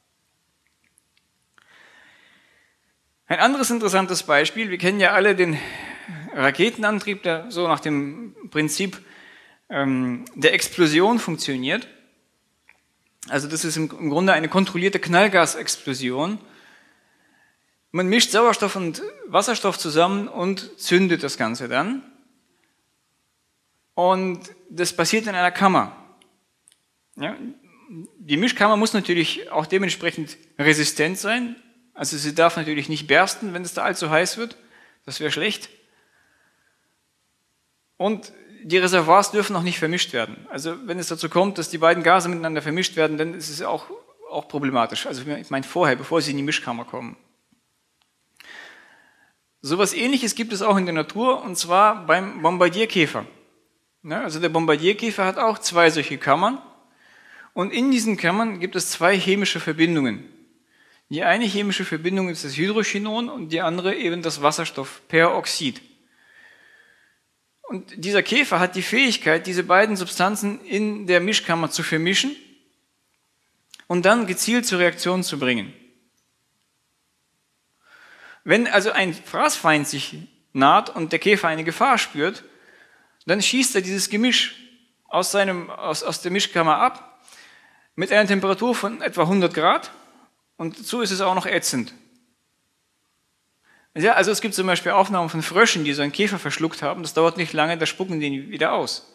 Ein anderes interessantes Beispiel, wir kennen ja alle den Raketenantrieb, der so nach dem Prinzip ähm, der Explosion funktioniert. Also das ist im, im Grunde eine kontrollierte Knallgasexplosion. Man mischt Sauerstoff und Wasserstoff zusammen und zündet das Ganze dann. Und das passiert in einer Kammer. Ja, die Mischkammer muss natürlich auch dementsprechend resistent sein. Also sie darf natürlich nicht bersten, wenn es da allzu heiß wird. Das wäre schlecht. Und die Reservoirs dürfen auch nicht vermischt werden. Also wenn es dazu kommt, dass die beiden Gase miteinander vermischt werden, dann ist es auch, auch problematisch. Also ich meine vorher, bevor sie in die Mischkammer kommen. So etwas Ähnliches gibt es auch in der Natur, und zwar beim Bombardierkäfer. Ja, also der Bombardierkäfer hat auch zwei solche Kammern. Und in diesen Kammern gibt es zwei chemische Verbindungen. Die eine chemische Verbindung ist das Hydrochinon und die andere eben das Wasserstoffperoxid. Und dieser Käfer hat die Fähigkeit, diese beiden Substanzen in der Mischkammer zu vermischen und dann gezielt zur Reaktion zu bringen. Wenn also ein Fraßfeind sich naht und der Käfer eine Gefahr spürt, dann schießt er dieses Gemisch aus, seinem, aus, aus der Mischkammer ab mit einer Temperatur von etwa hundert Grad. Und dazu ist es auch noch ätzend. Ja, also es gibt zum Beispiel Aufnahmen von Fröschen, die so einen Käfer verschluckt haben. Das dauert nicht lange, da spucken die wieder aus.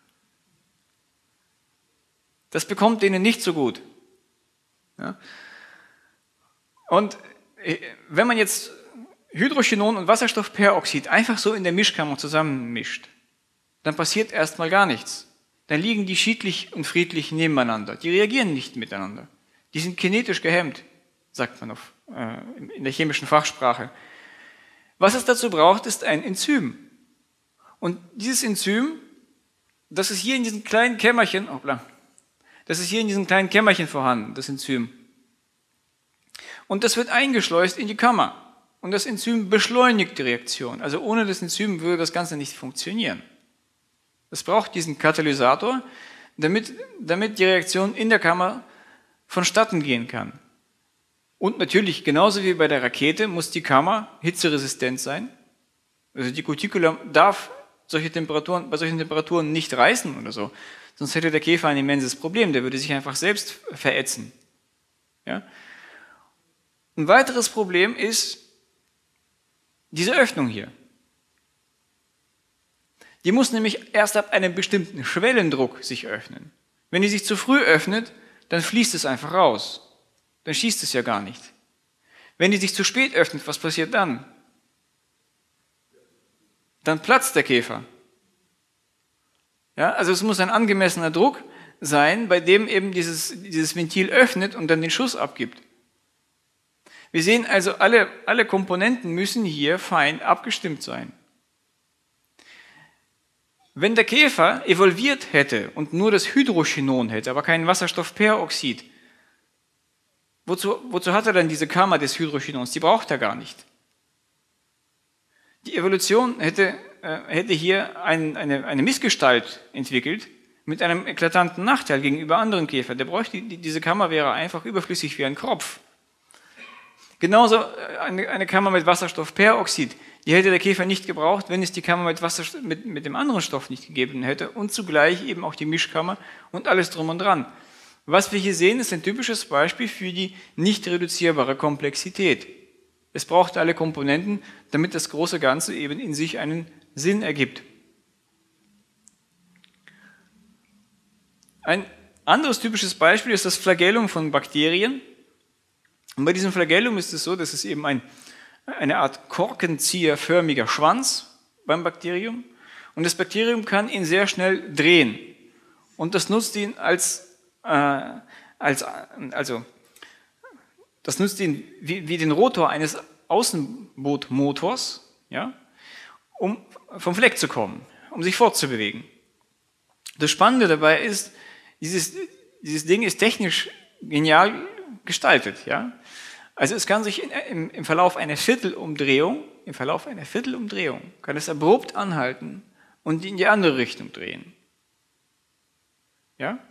Das bekommt denen nicht so gut. Ja. Und wenn man jetzt Hydrochinon und Wasserstoffperoxid einfach so in der Mischkammer zusammenmischt, dann passiert erstmal gar nichts. Dann liegen die schiedlich und friedlich nebeneinander. Die reagieren nicht miteinander. Die sind kinetisch gehemmt, sagt man auf, äh, in der chemischen Fachsprache. Was es dazu braucht, ist ein Enzym. Und dieses Enzym, das ist hier in diesem kleinen Kämmerchen, hoppla, das ist hier in diesem kleinen Kämmerchen vorhanden, das Enzym. Und das wird eingeschleust in die Kammer. Und das Enzym beschleunigt die Reaktion. Also ohne das Enzym würde das Ganze nicht funktionieren. Es braucht diesen Katalysator, damit, damit die Reaktion in der Kammer vonstatten gehen kann. Und natürlich, genauso wie bei der Rakete, muss die Kammer hitzeresistent sein. Also die Cuticula darf solche Temperaturen, bei solchen Temperaturen nicht reißen oder so. Sonst hätte der Käfer ein immenses Problem, der würde sich einfach selbst verätzen. Ja? Ein weiteres Problem ist diese Öffnung hier. Die muss nämlich erst ab einem bestimmten Schwellendruck sich öffnen. Wenn die sich zu früh öffnet, dann fließt es einfach raus. Dann schießt es ja gar nicht. Wenn die sich zu spät öffnet, was passiert dann? Dann platzt der Käfer. Ja, also es muss ein angemessener Druck sein, bei dem eben dieses, dieses Ventil öffnet und dann den Schuss abgibt. Wir sehen also, alle, alle Komponenten müssen hier fein abgestimmt sein. Wenn der Käfer evolviert hätte und nur das Hydrochinon hätte, aber kein Wasserstoffperoxid, wozu, wozu hat er dann diese Kammer des Hydrochinons? Die braucht er gar nicht. Die Evolution hätte, äh, hätte hier ein, eine, eine Missgestalt entwickelt mit einem eklatanten Nachteil gegenüber anderen Käfern. Der bräuchte, die, diese Kammer wäre einfach überflüssig wie ein Kropf. Genauso eine, eine Kammer mit Wasserstoffperoxid. Die hätte der Käfer nicht gebraucht, wenn es die Kammer mit, Wasserstoff, mit, mit dem anderen Stoff nicht gegeben hätte und zugleich eben auch die Mischkammer und alles drum und dran. Was wir hier sehen, ist ein typisches Beispiel für die nicht reduzierbare Komplexität. Es braucht alle Komponenten, damit das große Ganze eben in sich einen Sinn ergibt. Ein anderes typisches Beispiel ist das Flagellum von Bakterien. Und bei diesem Flagellum ist es so, dass es eben ein eine Art korkenzieherförmiger Schwanz beim Bakterium. Und das Bakterium kann ihn sehr schnell drehen. Und das nutzt ihn als, äh, als also, das nutzt ihn wie, wie den Rotor eines Außenbootmotors, ja, um vom Fleck zu kommen, um sich fortzubewegen. Das Spannende dabei ist, dieses, dieses Ding ist technisch genial gestaltet, ja. Also es kann sich in, im, im Verlauf einer Viertelumdrehung, im Verlauf einer Viertelumdrehung, kann es abrupt anhalten und in die andere Richtung drehen. Ja?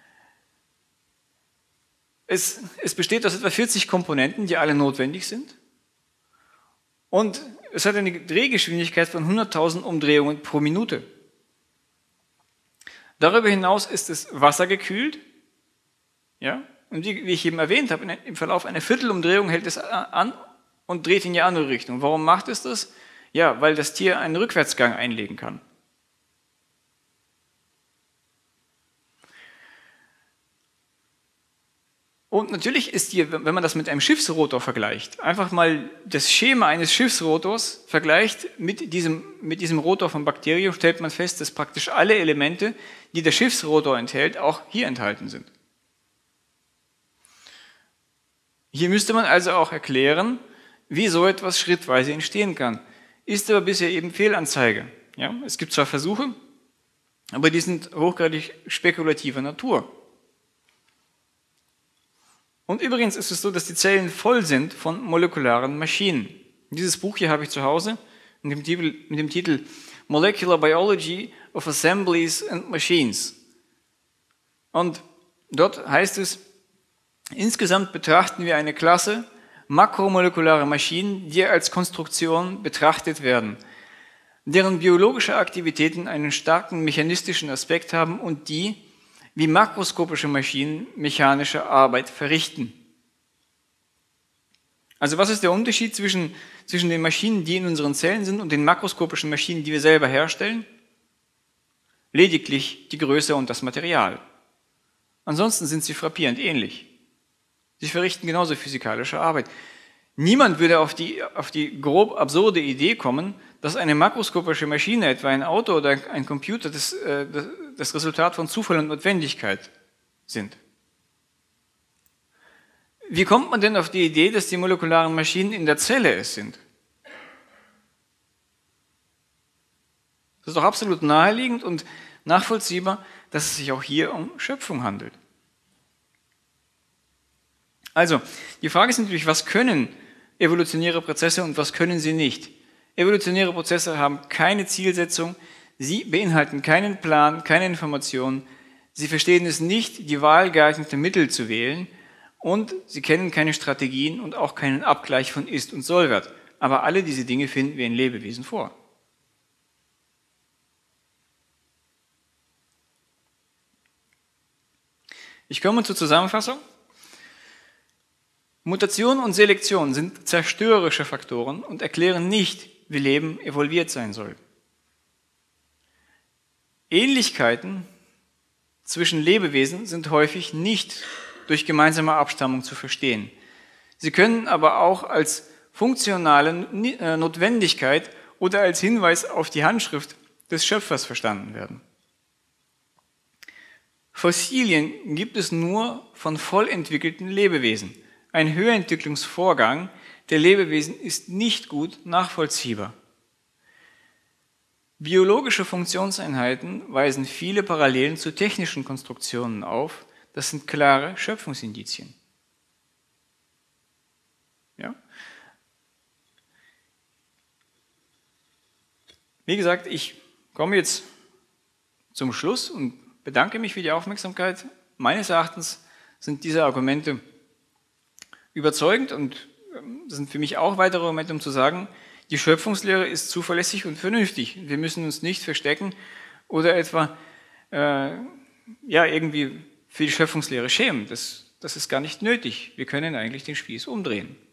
Es, es besteht aus etwa vierzig Komponenten, die alle notwendig sind. Und es hat eine Drehgeschwindigkeit von hunderttausend Umdrehungen pro Minute. Darüber hinaus ist das Wasser gekühlt. Ja? Und wie, wie ich eben erwähnt habe, im Verlauf einer Viertelumdrehung hält es an und dreht in die andere Richtung. Warum macht es das? Ja, weil das Tier einen Rückwärtsgang einlegen kann. Und natürlich ist hier, wenn man das mit einem Schiffsrotor vergleicht, einfach mal das Schema eines Schiffsrotors vergleicht mit diesem, mit diesem Rotor vom Bakterium, stellt man fest, dass praktisch alle Elemente, die der Schiffsrotor enthält, auch hier enthalten sind. Hier müsste man also auch erklären, wie so etwas schrittweise entstehen kann. Ist aber bisher eben Fehlanzeige. Ja, es gibt zwar Versuche, aber die sind hochgradig spekulativer Natur. Und übrigens ist es so, dass die Zellen voll sind von molekularen Maschinen. Dieses Buch hier habe ich zu Hause mit dem Titel, mit dem Titel Molecular Biology of Assemblies and Machines. Und dort heißt es, insgesamt betrachten wir eine Klasse makromolekulare Maschinen, die als Konstruktion betrachtet werden, deren biologische Aktivitäten einen starken mechanistischen Aspekt haben und die, wie makroskopische Maschinen, mechanische Arbeit verrichten. Also was ist der Unterschied zwischen, zwischen den Maschinen, die in unseren Zellen sind, und den makroskopischen Maschinen, die wir selber herstellen? Lediglich die Größe und das Material. Ansonsten sind sie frappierend ähnlich. Sie verrichten genauso physikalische Arbeit. Niemand würde auf die, auf die grob absurde Idee kommen, dass eine makroskopische Maschine, etwa ein Auto oder ein Computer, das, äh, das, das Resultat von Zufall und Notwendigkeit sind. Wie kommt man denn auf die Idee, dass die molekularen Maschinen in der Zelle es sind? Das ist doch absolut naheliegend und nachvollziehbar, dass es sich auch hier um Schöpfung handelt. Also, die Frage ist natürlich, was können evolutionäre Prozesse und was können sie nicht? Evolutionäre Prozesse haben keine Zielsetzung, sie beinhalten keinen Plan, keine Informationen, sie verstehen es nicht, die Wahl geeigneter Mittel zu wählen und sie kennen keine Strategien und auch keinen Abgleich von Ist- und Sollwert. Aber alle diese Dinge finden wir in Lebewesen vor. Ich komme zur Zusammenfassung. Mutation und Selektion sind zerstörerische Faktoren und erklären nicht, wie Leben evolviert sein soll. Ähnlichkeiten zwischen Lebewesen sind häufig nicht durch gemeinsame Abstammung zu verstehen. Sie können aber auch als funktionale Notwendigkeit oder als Hinweis auf die Handschrift des Schöpfers verstanden werden. Fossilien gibt es nur von voll entwickelten Lebewesen. Ein Höherentwicklungsvorgang der Lebewesen ist nicht gut nachvollziehbar. Biologische Funktionseinheiten weisen viele Parallelen zu technischen Konstruktionen auf. Das sind klare Schöpfungsindizien. Ja? Wie gesagt, ich komme jetzt zum Schluss und bedanke mich für die Aufmerksamkeit. Meines Erachtens sind diese Argumente überzeugend und das sind für mich auch weitere Argumente, um zu sagen, die Schöpfungslehre ist zuverlässig und vernünftig. Wir müssen uns nicht verstecken oder etwa äh, ja, irgendwie für die Schöpfungslehre schämen. Das, das ist gar nicht nötig. Wir können eigentlich den Spieß umdrehen.